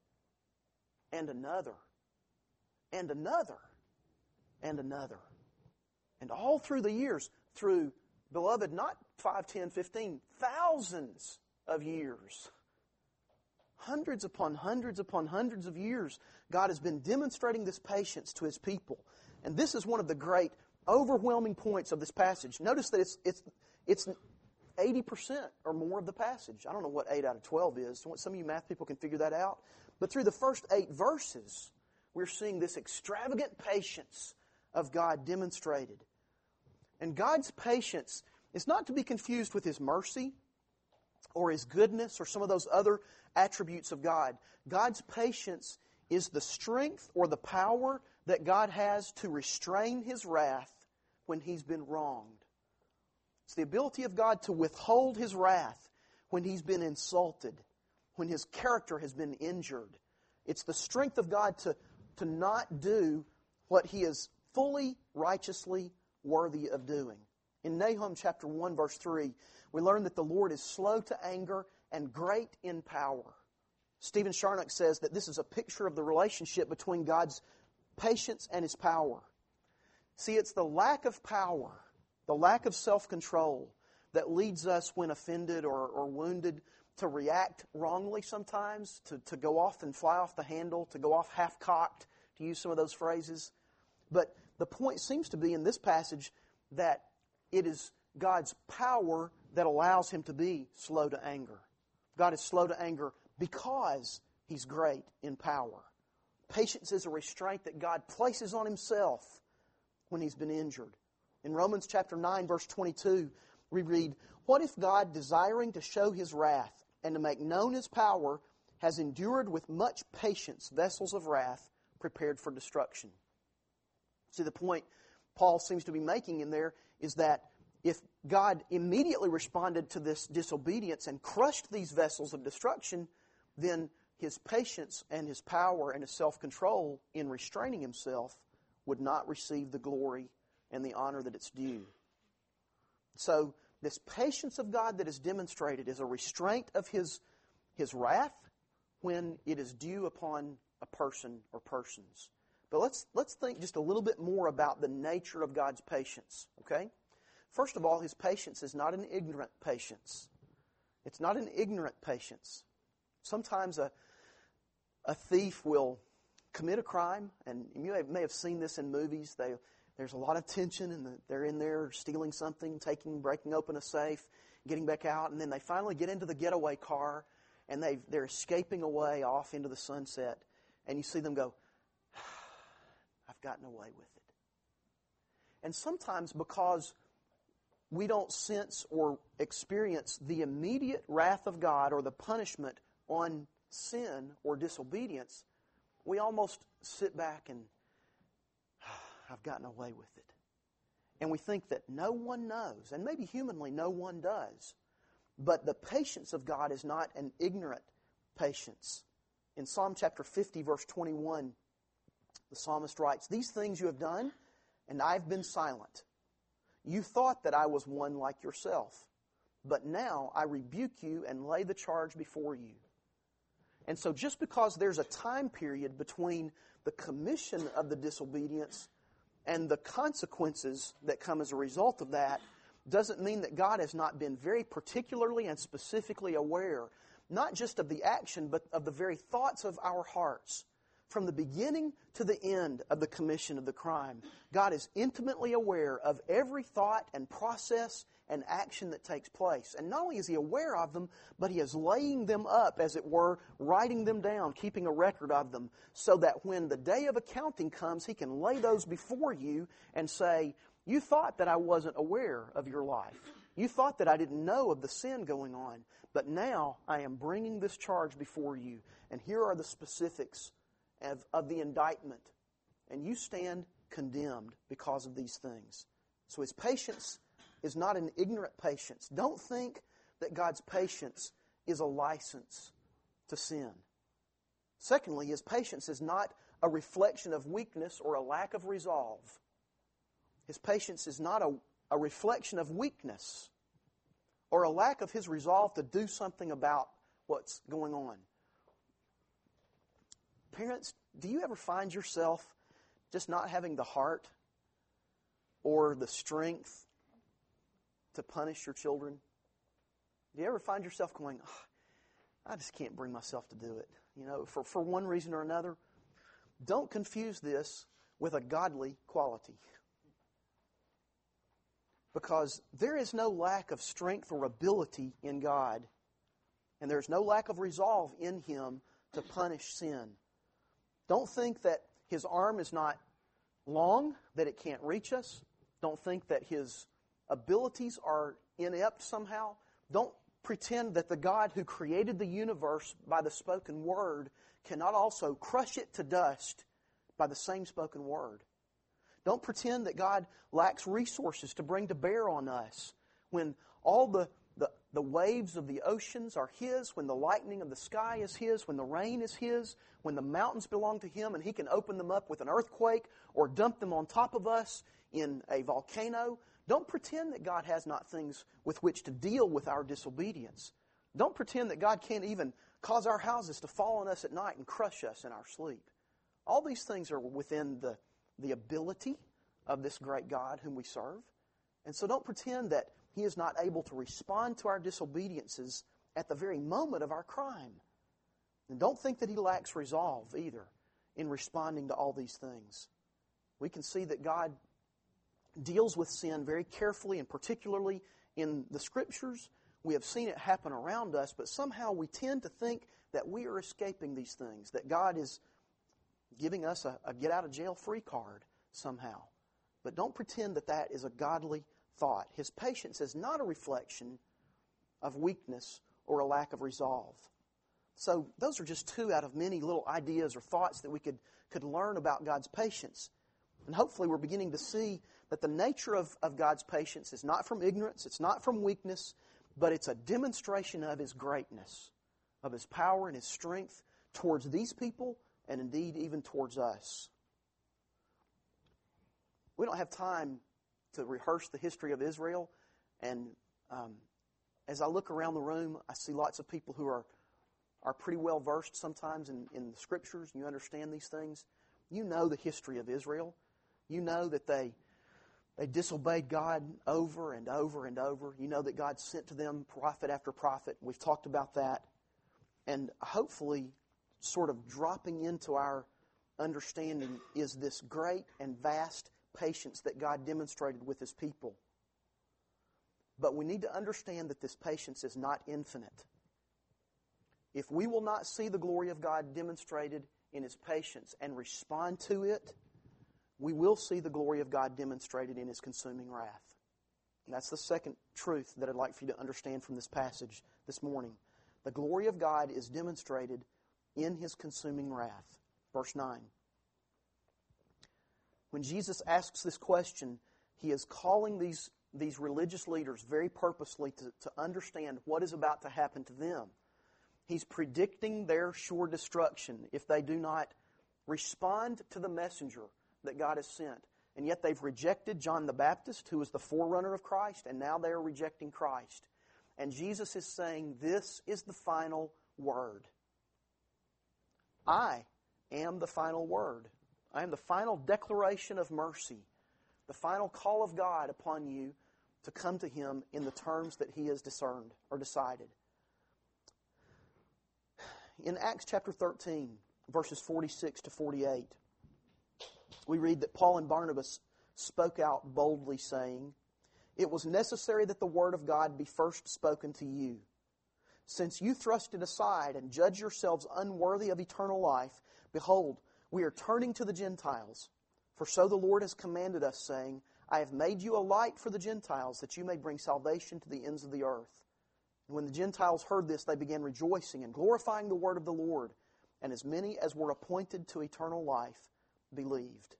and another, and another, and another. And all through the years, through, beloved, not 5, 10, 15, thousands of years, hundreds upon hundreds upon hundreds of years, God has been demonstrating this patience to His people. And this is one of the great, overwhelming points of this passage. Notice that it's 80% or more of the passage. I don't know what 8 out of 12 is. Some of you math people can figure that out. But through the first 8 verses, we're seeing this extravagant patience of God demonstrated. And God's patience is not to be confused with His mercy or His goodness or some of those other attributes of God. God's patience is the strength or the power that God has to restrain His wrath when He's been wronged. It's the ability of God to withhold His wrath when He's been insulted, when His character has been injured. It's the strength of God to not do what He is fully, righteously worthy of doing. In Nahum chapter 1, verse 3, we learn that the Lord is slow to anger and great in power. Stephen Charnock says that this is a picture of the relationship between God's patience and His power. See, it's the lack of power, the lack of self-control that leads us when offended or wounded to react wrongly sometimes, to go off and fly off the handle, to go off half-cocked, to use some of those phrases. But the point seems to be in this passage that it is God's power that allows Him to be slow to anger. God is slow to anger because He's great in power. patience is a restraint that God places on Himself when He's been injured. In Romans chapter 9, verse 22, we read, "What if God, desiring to show His wrath and to make known His power, has endured with much patience vessels of wrath prepared for destruction?" See, the point Paul seems to be making in there is that if God immediately responded to this disobedience and crushed these vessels of destruction, then His patience and His power and His self-control in restraining Himself would not receive the glory and the honor that it's due. So, this patience of God that is demonstrated is a restraint of His wrath when it is due upon a person or persons. But let's think just a little bit more about the nature of God's patience, okay? First of all, His patience is not an ignorant patience. It's not an ignorant patience. Sometimes a thief will commit a crime, and you may have seen this in movies. There's a lot of tension, and they're in there stealing something, breaking open a safe, getting back out, and then they finally get into the getaway car, and they're escaping away off into the sunset, and you see them go, "I've gotten away with it." And sometimes because we don't sense or experience the immediate wrath of God or the punishment on sin or disobedience, we almost sit back and, "I've gotten away with it." And we think that no one knows, and maybe humanly no one does. But the patience of God is not an ignorant patience. In Psalm chapter 50, verse 21, the psalmist writes, "These things you have done, and I've been silent. You thought that I was one like yourself, but now I rebuke you and lay the charge before you." And so just because there's a time period between the commission of the disobedience and the consequences that come as a result of that, doesn't mean that God has not been very particularly and specifically aware, not just of the action, but of the very thoughts of our hearts. From the beginning to the end of the commission of the crime, God is intimately aware of every thought and process and action that takes place. And not only is He aware of them, but He is laying them up, as it were, writing them down, keeping a record of them, so that when the day of accounting comes, He can lay those before you and say, "You thought that I wasn't aware of your life. You thought that I didn't know of the sin going on. But now I am bringing this charge before you. And here are the specifics of the indictment, and you stand condemned because of these things." So His patience is not an ignorant patience. Don't think that God's patience is a license to sin. Secondly, His patience is not a reflection of weakness or a lack of resolve. His patience is not a reflection of weakness or a lack of His resolve to do something about what's going on. Parents, do you ever find yourself just not having the heart or the strength to punish your children? Do you ever find yourself going, "I just can't bring myself to do it," for one reason or another? Don't confuse this with a godly quality. Because there is no lack of strength or ability in God, and there is no lack of resolve in Him to punish sin. Don't think that His arm is not long, that it can't reach us. Don't think that His abilities are inept somehow. Don't pretend that the God who created the universe by the spoken word cannot also crush it to dust by the same spoken word. Don't pretend that God lacks resources to bring to bear on us when all the waves of the oceans are His, when the lightning of the sky is His, when the rain is His, when the mountains belong to Him and He can open them up with an earthquake or dump them on top of us in a volcano. Don't pretend that God has not things with which to deal with our disobedience. Don't pretend that God can't even cause our houses to fall on us at night and crush us in our sleep. All these things are within the ability of this great God whom we serve. And so don't pretend that He is not able to respond to our disobediences at the very moment of our crime. And don't think that He lacks resolve either in responding to all these things. We can see that God deals with sin very carefully and particularly in the Scriptures. We have seen it happen around us, but somehow we tend to think that we are escaping these things, that God is giving us a get-out-of-jail-free card somehow. But don't pretend that that is a godly thought. His patience is not a reflection of weakness or a lack of resolve. So those are just two out of many little ideas or thoughts that we could learn about God's patience. And hopefully we're beginning to see that the nature of God's patience is not from ignorance, it's not from weakness, but it's a demonstration of His greatness, of His power and His strength towards these people and indeed even towards us. We don't have time to rehearse the history of Israel, and as I look around the room, I see lots of people who are pretty well versed sometimes in the Scriptures, and you understand these things. You know the history of Israel. You know that they disobeyed God over and over and over. You know that God sent to them prophet after prophet. We've talked about that. And hopefully, sort of dropping into our understanding is this great and vast patience that God demonstrated with His people. But we need to understand that this patience is not infinite. If we will not see the glory of God demonstrated in His patience and respond to it, we will see the glory of God demonstrated in His consuming wrath. And that's the second truth that I'd like for you to understand from this passage this morning. The glory of God is demonstrated in His consuming wrath. Verse 9. When Jesus asks this question, He is calling these religious leaders very purposely to understand what is about to happen to them. He's predicting their sure destruction if they do not respond to the messenger that God has sent. And yet they've rejected John the Baptist, who was the forerunner of Christ, and now they are rejecting Christ. And Jesus is saying, this is the final word. I am the final word. I am the final declaration of mercy, the final call of God upon you to come to Him in the terms that He has discerned or decided. In Acts chapter 13, verses 46 to 48, we read that Paul and Barnabas spoke out boldly, saying, "It was necessary that the word of God be first spoken to you. Since you thrust it aside and judge yourselves unworthy of eternal life, behold, we are turning to the Gentiles. For so the Lord has commanded us, saying, I have made you a light for the Gentiles, that you may bring salvation to the ends of the earth. And when the Gentiles heard this, they began rejoicing and glorifying the word of the Lord. And as many as were appointed to eternal life believed."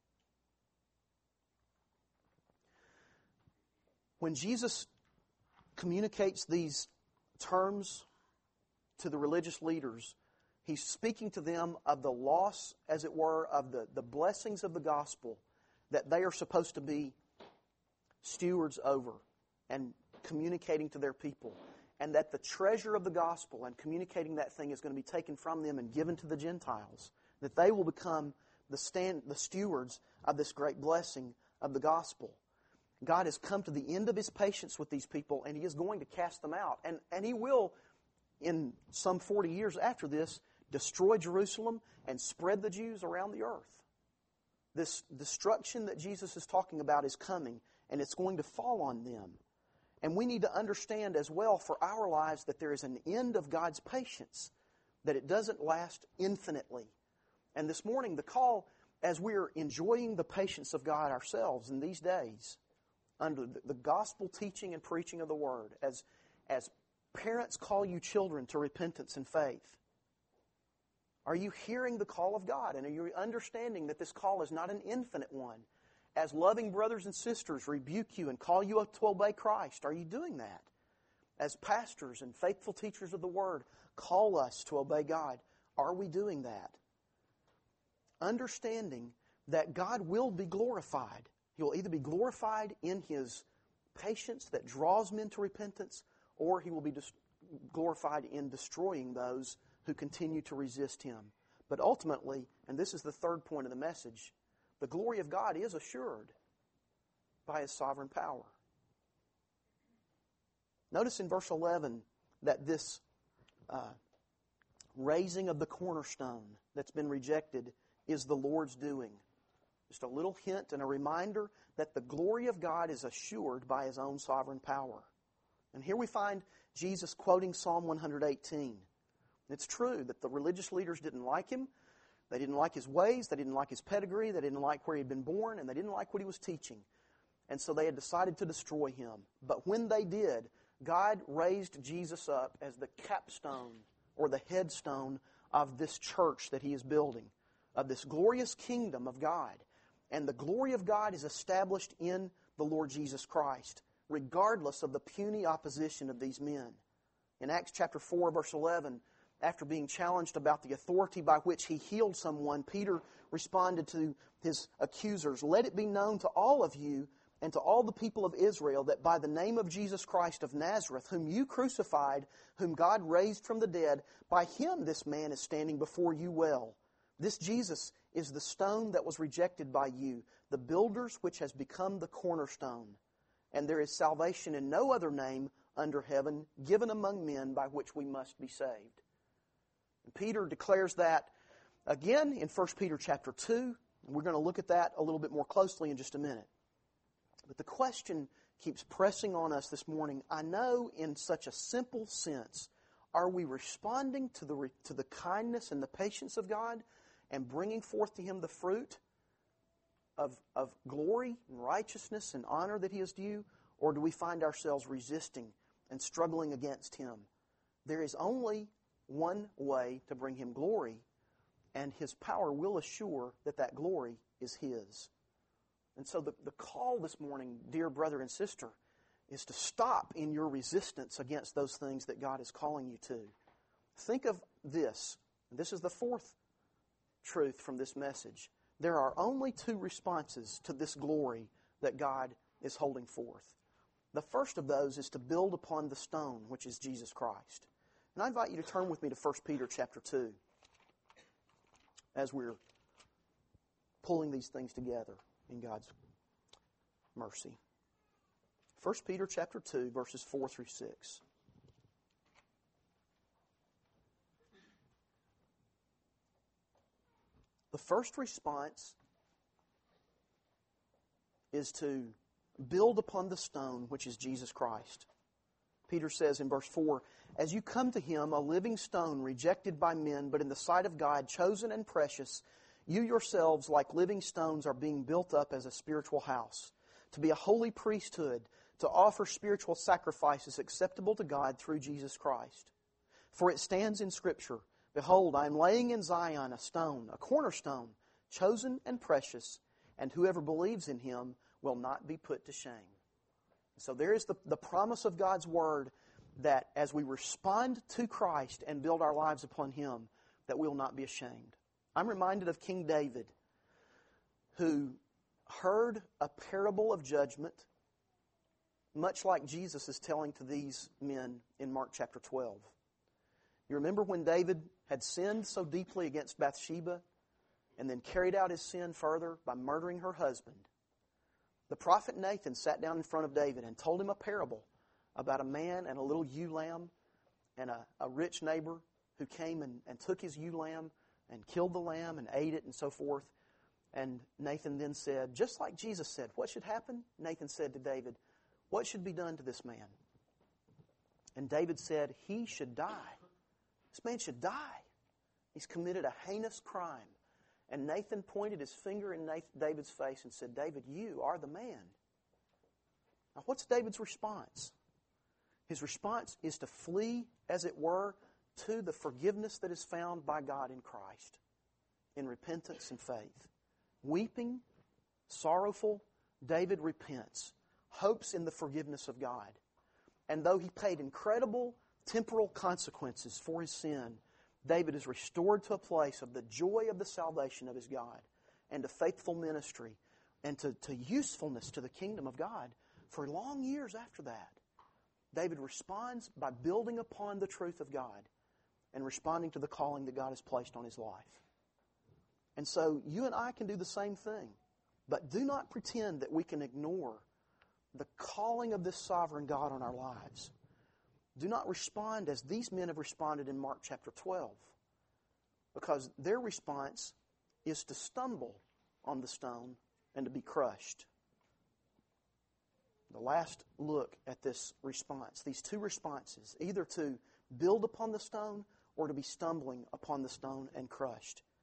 When Jesus communicates these terms to the religious leaders, He's speaking to them of the loss, as it were, of the blessings of the gospel that they are supposed to be stewards over and communicating to their people. And that the treasure of the gospel and communicating that thing is going to be taken from them and given to the Gentiles. That they will become the stewards of this great blessing of the gospel. God has come to the end of His patience with these people, and He is going to cast them out. And He will, in some 40 years after this, destroy Jerusalem and spread the Jews around the earth. This destruction that Jesus is talking about is coming, and it's going to fall on them. And we need to understand as well for our lives that there is an end of God's patience, that it doesn't last infinitely. And this morning, the call, as we're enjoying the patience of God ourselves in these days, under the gospel teaching and preaching of the Word, as parents call you children to repentance and faith, are you hearing the call of God? And are you understanding that this call is not an infinite one? As loving brothers and sisters rebuke you and call you to obey Christ, are you doing that? As pastors and faithful teachers of the Word call us to obey God, are we doing that? Understanding that God will be glorified. He will either be glorified in His patience that draws men to repentance, or He will be glorified in destroying those who continue to resist Him. But ultimately, and this is the third point of the message, the glory of God is assured by His sovereign power. Notice in verse 11 that this raising of the cornerstone that's been rejected is the Lord's doing. Just a little hint and a reminder that the glory of God is assured by His own sovereign power. And here we find Jesus quoting Psalm 118. It's true that the religious leaders didn't like Him. They didn't like his ways, they didn't like his pedigree, they didn't like where he had been born, and they didn't like what he was teaching. And so they had decided to destroy him. But when they did, God raised Jesus up as the capstone or the headstone of this church that he is building, of this glorious kingdom of God. And the glory of God is established in the Lord Jesus Christ, regardless of the puny opposition of these men. In Acts chapter 4, verse 11, after being challenged about the authority by which he healed someone, Peter responded to his accusers, "Let it be known to all of you and to all the people of Israel that by the name of Jesus Christ of Nazareth, whom you crucified, whom God raised from the dead, by him this man is standing before you well. This Jesus is the stone that was rejected by you, the builders which has become the cornerstone. And there is salvation in no other name under heaven given among men by which we must be saved." And Peter declares that again in 1 Peter chapter 2, and we're going to look at that a little bit more closely in just a minute. But the question keeps pressing on us this morning. I know in such a simple sense, are we responding to the kindness and the patience of God and bringing forth to Him the fruit of glory and righteousness and honor that He is due? Or do we find ourselves resisting and struggling against Him? There is only one way to bring Him glory, and His power will assure that that glory is His. And so the call this morning, dear brother and sister, is to stop in your resistance against those things that God is calling you to. Think of this. This is the fourth truth from this message. There are only two responses to this glory that God is holding forth. The first of those is to build upon the stone, which is Jesus Christ. And I invite you to turn with me to 1 Peter chapter 2 as we're pulling these things together in God's mercy. 1 Peter chapter 2, verses 4 through 6. The first response is to build upon the stone, which is Jesus Christ. Peter says in verse 4, "As you come to Him, a living stone rejected by men, but in the sight of God chosen and precious, you yourselves, like living stones, are being built up as a spiritual house, to be a holy priesthood, to offer spiritual sacrifices acceptable to God through Jesus Christ. For it stands in Scripture, 'Behold, I am laying in Zion a stone, a cornerstone, chosen and precious, and whoever believes in Him will not be put to shame.'" So there is the promise of God's Word that as we respond to Christ and build our lives upon Him, that we will not be ashamed. I'm reminded of King David, who heard a parable of judgment, much like Jesus is telling to these men in Mark chapter 12. You remember when David had sinned so deeply against Bathsheba and then carried out his sin further by murdering her husband? The prophet Nathan sat down in front of David and told him a parable about a man and a little ewe lamb and a rich neighbor who came and took his ewe lamb and killed the lamb and ate it and so forth. And Nathan then said, just like Jesus said, what should happen? Nathan said to David, what should be done to this man? And David said, he should die. This man should die. He's committed a heinous crime. And Nathan pointed his finger in David's face and said, David, you are the man. Now what's David's response? His response is to flee, as it were, to the forgiveness that is found by God in Christ, in repentance and faith. Weeping, sorrowful, David repents, hopes in the forgiveness of God. And though he paid incredible temporal consequences for his sin, David is restored to a place of the joy of the salvation of his God and to faithful ministry and to usefulness to the kingdom of God for long years after that. David responds by building upon the truth of God and responding to the calling that God has placed on his life. And so you and I can do the same thing. But do not pretend that we can ignore the calling of this sovereign God on our lives. Do not respond as these men have responded in Mark chapter 12. Because their response is to stumble on the stone and to be crushed. The last look at this response, these two responses, either to build upon the stone or to be stumbling upon the stone and crushed.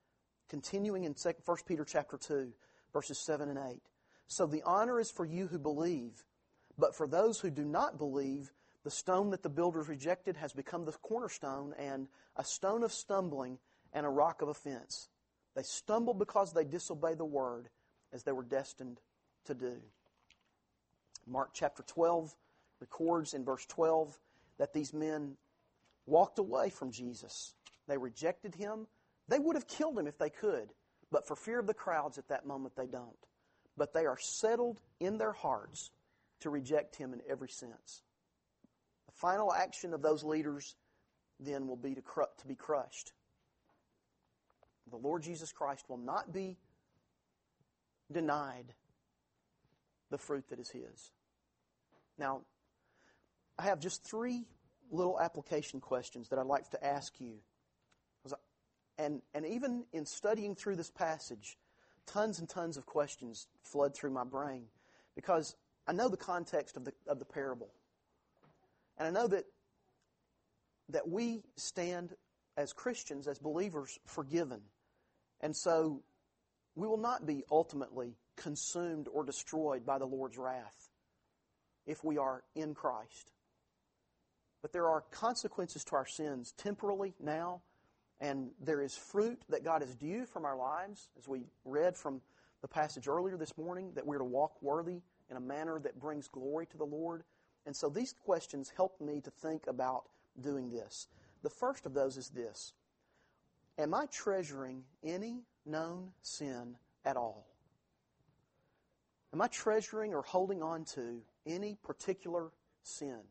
Continuing in 1 Peter chapter 2, verses 7 and 8. So the honor is for you who believe, but for those who do not believe, the stone that the builders rejected has become the cornerstone and a stone of stumbling and a rock of offense. They stumbled because they disobeyed the word as they were destined to do. Mark chapter 12 records in verse 12 that these men walked away from Jesus. They rejected Him. They would have killed Him if they could, but for fear of the crowds at that moment they don't. But they are settled in their hearts to reject Him in every sense. The final action of those leaders then will be to be crushed. The Lord Jesus Christ will not be denied the fruit that is His. Now, I have just 3 little application questions that I'd like to ask you. And even in studying through this passage, tons and tons of questions flood through my brain because I know the context of the parable. And I know that we stand as Christians, as believers, forgiven. And so we will not be ultimately consumed or destroyed by the Lord's wrath if we are in Christ. But there are consequences to our sins temporally now, and there is fruit that God is due from our lives, as we read from the passage earlier this morning, that we're to walk worthy in a manner that brings glory to the Lord. And so these questions help me to think about doing this. The first of those is this: am I treasuring any known sin at all? Am I treasuring or holding on to any particular sin?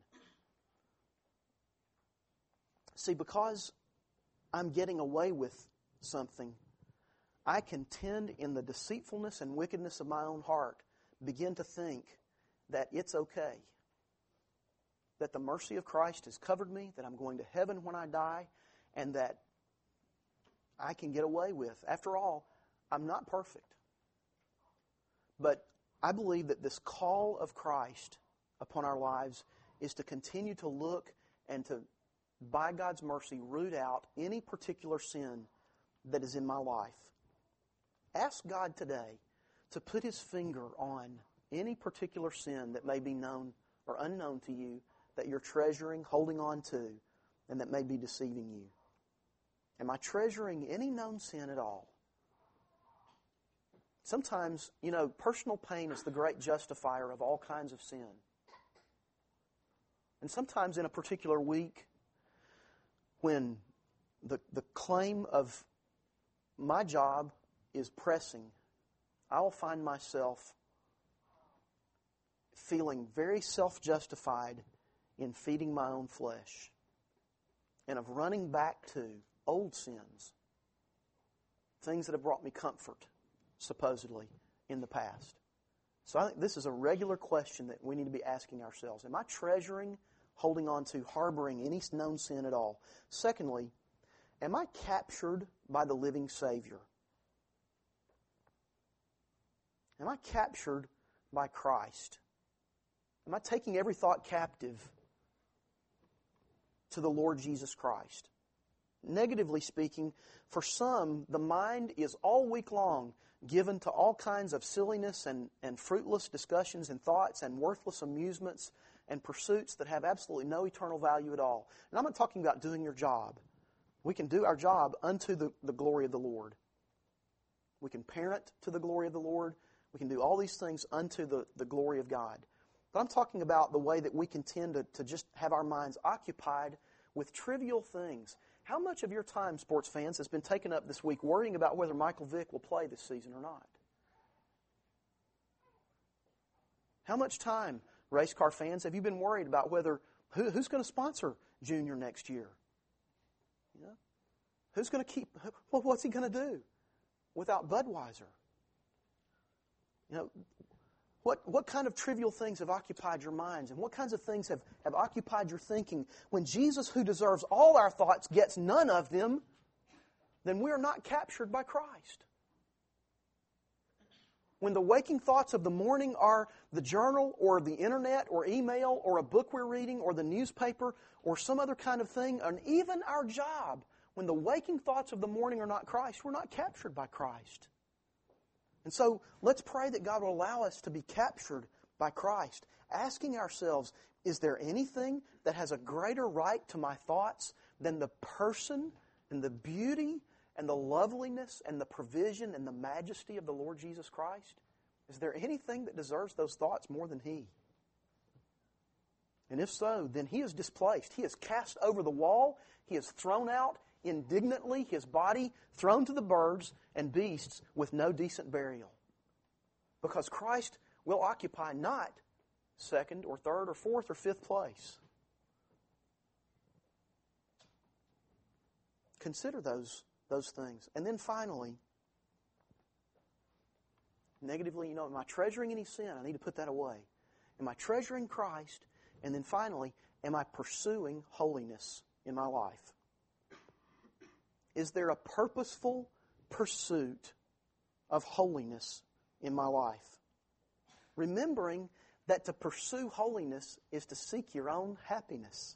See, because I'm getting away with something, I can tend in the deceitfulness and wickedness of my own heart begin to think that it's okay, that the mercy of Christ has covered me, that I'm going to heaven when I die, and that I can get away with. After all, I'm not perfect. But I believe that this call of Christ upon our lives is to continue to look and to, by God's mercy, root out any particular sin that is in my life. Ask God today to put His finger on any particular sin that may be known or unknown to you, that you're treasuring, holding on to, and that may be deceiving you. Am I treasuring any known sin at all? Sometimes, personal pain is the great justifier of all kinds of sin. And sometimes in a particular week, when the claim of my job is pressing, I will find myself feeling very self-justified in feeding my own flesh and of running back to old sins, things that have brought me comfort, supposedly, in the past. So I think this is a regular question that we need to be asking ourselves. Am I treasuring, holding on to, harboring any known sin at all? Secondly, am I captured by the living Savior? Am I captured by Christ? Am I taking every thought captive to the Lord Jesus Christ? Negatively speaking, for some, the mind is all week long given to all kinds of silliness and fruitless discussions and thoughts and worthless amusements and pursuits that have absolutely no eternal value at all. And I'm not talking about doing your job. We can do our job unto the glory of the Lord. We can parent to the glory of the Lord. We can do all these things unto the glory of God. But I'm talking about the way that we can tend to just have our minds occupied with trivial things. How much of your time, sports fans, has been taken up this week worrying about whether Michael Vick will play this season or not? How much time, race car fans, have you been worried about whether who's going to sponsor Junior next year? Who's going to keep? What's he going to do without Budweiser? What kind of trivial things have occupied your minds, and what kinds of things have occupied your thinking? When Jesus, who deserves all our thoughts, gets none of them, then we are not captured by Christ. When the waking thoughts of the morning are the journal or the internet or email or a book we're reading or the newspaper or some other kind of thing, and even our job, when the waking thoughts of the morning are not Christ, we're not captured by Christ. And so let's pray that God will allow us to be captured by Christ, asking ourselves, is there anything that has a greater right to my thoughts than the person and the beauty and the loveliness and the provision and the majesty of the Lord Jesus Christ? Is there anything that deserves those thoughts more than He? And if so, then He is displaced. He is cast over the wall. He is thrown out indignantly, His body thrown to the birds and beasts with no decent burial. Because Christ will occupy not second or third or fourth or fifth place. Consider those things. And then finally, negatively, am I treasuring any sin? I need to put that away. Am I treasuring Christ? And then finally, am I pursuing holiness in my life? Is there a purposeful pursuit of holiness in my life? Remembering that to pursue holiness is to seek your own happiness.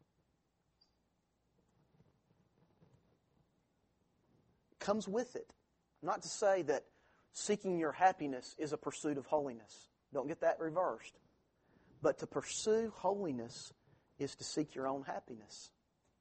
It comes with it. Not to say that seeking your happiness is a pursuit of holiness. Don't get that reversed. But to pursue holiness is to seek your own happiness.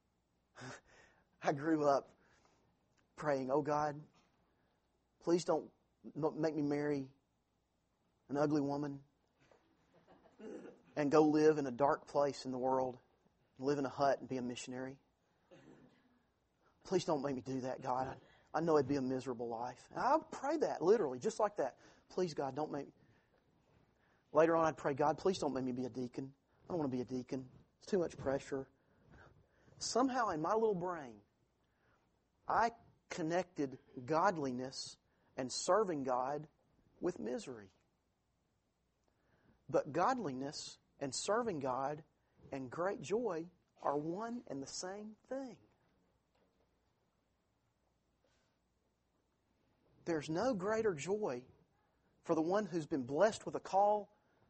I grew up praying, oh God, please don't make me marry an ugly woman and go live in a dark place in the world, live in a hut and be a missionary. Please don't make me do that, God. I know it'd be a miserable life. And I would pray that, literally, just like that. Please, God, don't make me. Later on, I'd pray, God, please don't make me be a deacon. I don't want to be a deacon. It's too much pressure. Somehow in my little brain, I connected godliness and serving God with misery. But godliness and serving God and great joy are one and the same thing. There's no greater joy for the one who's been blessed with a call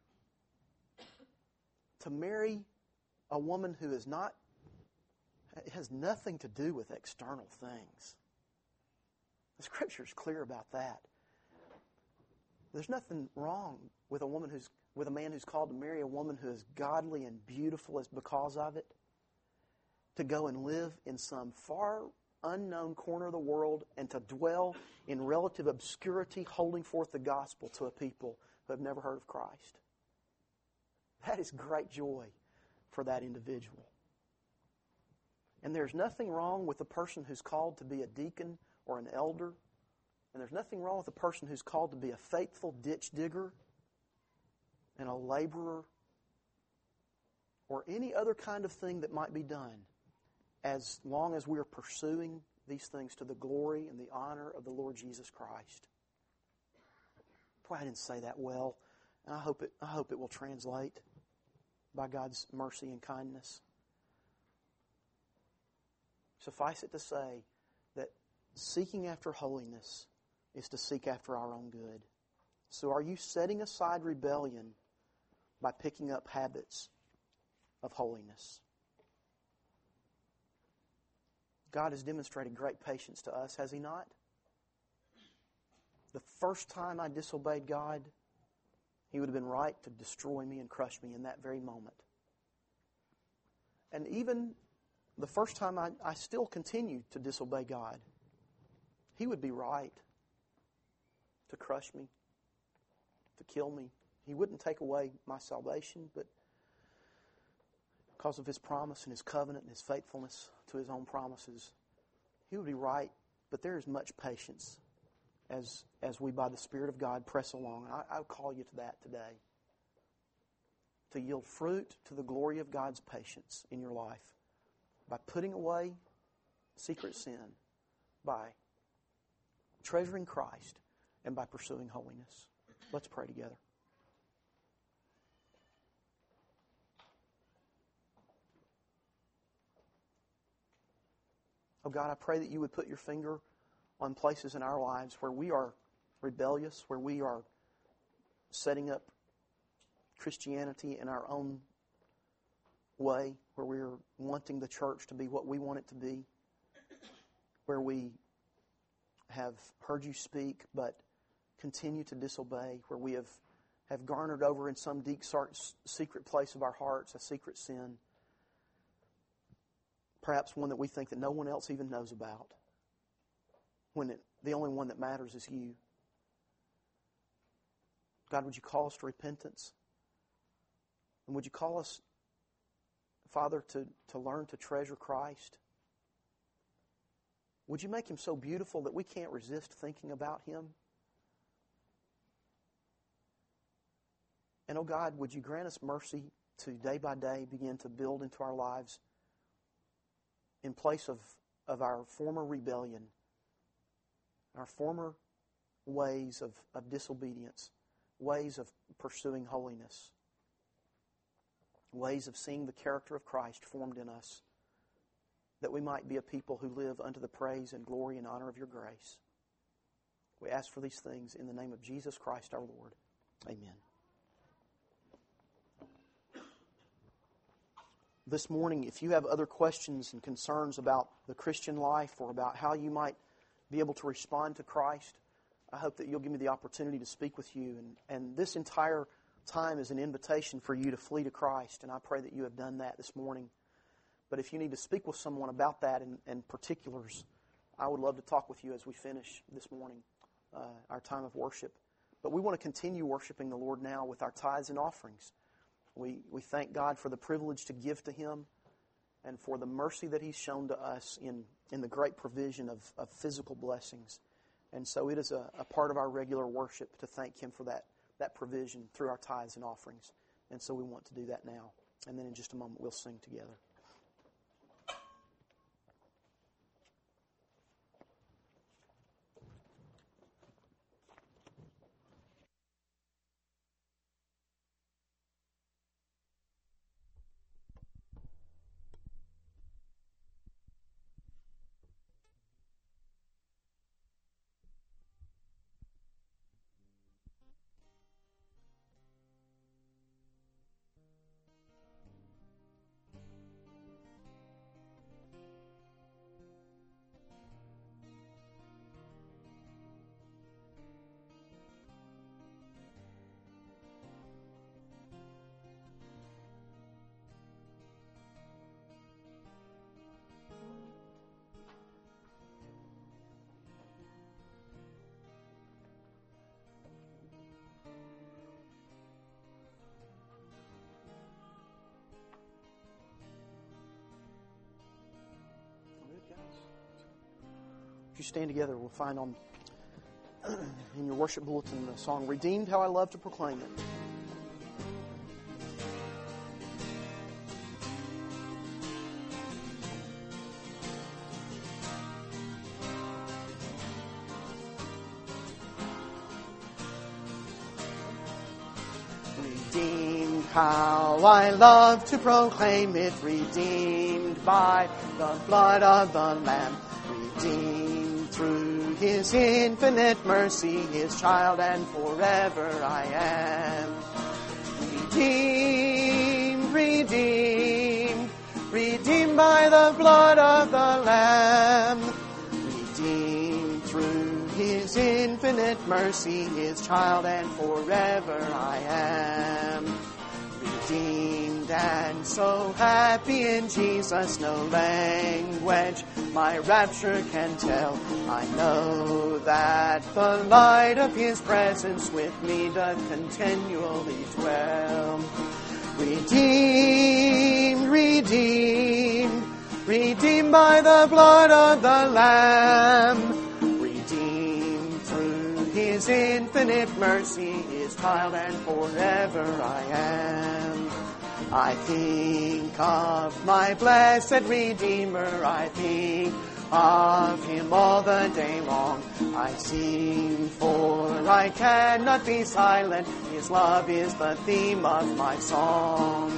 to marry a woman who is not, it has nothing to do with external things. The Scripture is clear about that. There's nothing wrong with a man who's called to marry a woman who is godly and beautiful as because of it, to go and live in some far unknown corner of the world and to dwell in relative obscurity, holding forth the gospel to a people who have never heard of Christ. That is great joy for that individual. And there's nothing wrong with a person who's called to be a deacon or an elder. And there's nothing wrong with a person who's called to be a faithful ditch digger and a laborer or any other kind of thing that might be done, as long as we are pursuing these things to the glory and the honor of the Lord Jesus Christ. Boy, I didn't say that well. And I hope it will translate by God's mercy and kindness. Suffice it to say that seeking after holiness is to seek after our own good. So are you setting aside rebellion by picking up habits of holiness? God has demonstrated great patience to us, has He not? The first time I disobeyed God, He would have been right to destroy me and crush me in that very moment. And even the first time I still continued to disobey God, He would be right to crush me, to kill me. He wouldn't take away my salvation, but because of His promise and His covenant and His faithfulness to His own promises, He would be right. But there is much patience as we, by the Spirit of God, press along. And I would call you to that today. To yield fruit to the glory of God's patience in your life by putting away secret sin, by treasuring Christ, and by pursuing holiness. Let's pray together. Oh God, I pray that You would put Your finger on places in our lives where we are rebellious, where we are setting up Christianity in our own way, where we're wanting the church to be what we want it to be. where we have heard you speak but continue to disobey, where we have garnered over in some deep secret place of our hearts a secret sin, perhaps one that we think that no one else even knows about, when the only one that matters is you. God, would you call us to repentance? And would you call us, Father, to learn to treasure Christ? Would you make Him so beautiful that we can't resist thinking about Him? And, oh God, would you grant us mercy to day by day begin to build into our lives, in place of our former rebellion, our former ways of disobedience, ways of pursuing holiness, ways of seeing the character of Christ formed in us, that we might be a people who live unto the praise and glory and honor of your grace. We ask for these things in the name of Jesus Christ our Lord. Amen. This morning, if you have other questions and concerns about the Christian life or about how you might be able to respond to Christ, I hope that you'll give me the opportunity to speak with you. And this entire time is an invitation for you to flee to Christ, and I pray that you have done that this morning. But if you need to speak with someone about that in particulars, I would love to talk with you as we finish this morning, our time of worship. But we want to continue worshiping the Lord now with our tithes and offerings. We thank God for the privilege to give to Him and for the mercy that He's shown to us in the great provision of physical blessings. And so it is a part of our regular worship to thank Him for that provision through our tithes and offerings. And so we want to do that now. And then in just a moment we'll sing together. If you stand together, we'll find in your worship bulletin the song, Redeemed, How I Love to Proclaim It. Redeemed, how I love to proclaim it, redeemed by the blood of the Lamb, redeemed through His infinite mercy, His child, and forever I am. Redeemed, redeemed, redeemed by the blood of the Lamb, redeemed through His infinite mercy, His child, and forever I am. Redeemed and so happy in Jesus, no language my rapture can tell. I know that the light of His presence with me doth continually dwell. Redeemed, redeemed, redeemed by the blood of the Lamb, redeemed through His infinite mercy, His child, and forever I am. I think of my blessed Redeemer, I think of Him all the day long. I sing, for I cannot be silent, His love is the theme of my song.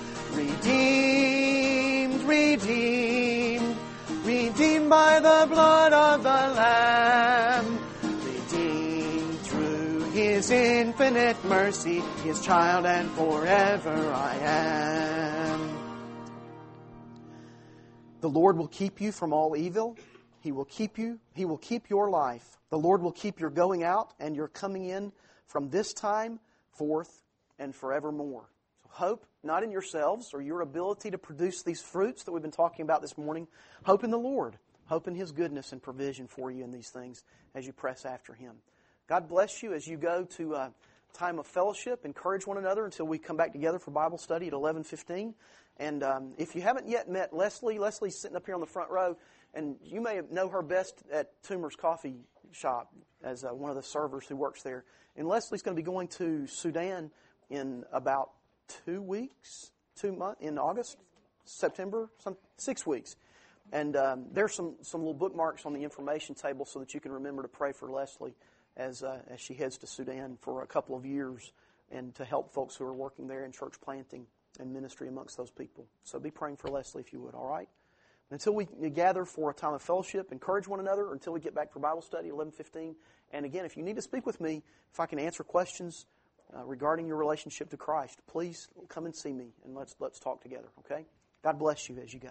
Redeemed, redeemed, redeemed by the blood of the Lamb, redeemed through His infinite mercy, His child, and forever I am. The Lord will keep you from all evil. He will keep you. He will keep your life. The Lord will keep your going out and your coming in from this time forth and forevermore. So hope not in yourselves or your ability to produce these fruits that we've been talking about this morning. Hope in the Lord. Hope in His goodness and provision for you in these things as you press after Him. God bless you as you go to a time of fellowship. Encourage one another until we come back together for Bible study at 11:15. And if you haven't yet met Leslie, Leslie's sitting up here on the front row, and you may know her best at Toomer's Coffee Shop as one of the servers who works there. And Leslie's going to be going to Sudan in about 2 weeks, 2 months, in August, September, 6 weeks. And there's some little bookmarks on the information table so that you can remember to pray for Leslie as she heads to Sudan for a couple of years and to help folks who are working there in church planting and ministry amongst those people. So be praying for Leslie if you would, all right? Until we gather for a time of fellowship, encourage one another until we get back for Bible study, 11:15. And again, if you need to speak with me, if I can answer questions regarding your relationship to Christ, please come and see me and let's talk together, okay? God bless you as you go.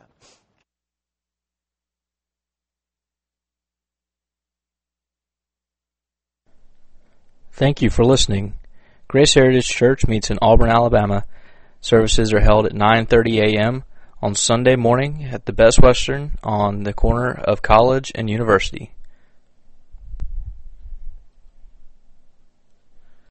Thank you for listening. Grace Heritage Church meets in Auburn, Alabama. Services are held at 9:30 a.m. on Sunday morning at the Best Western on the corner of College and University.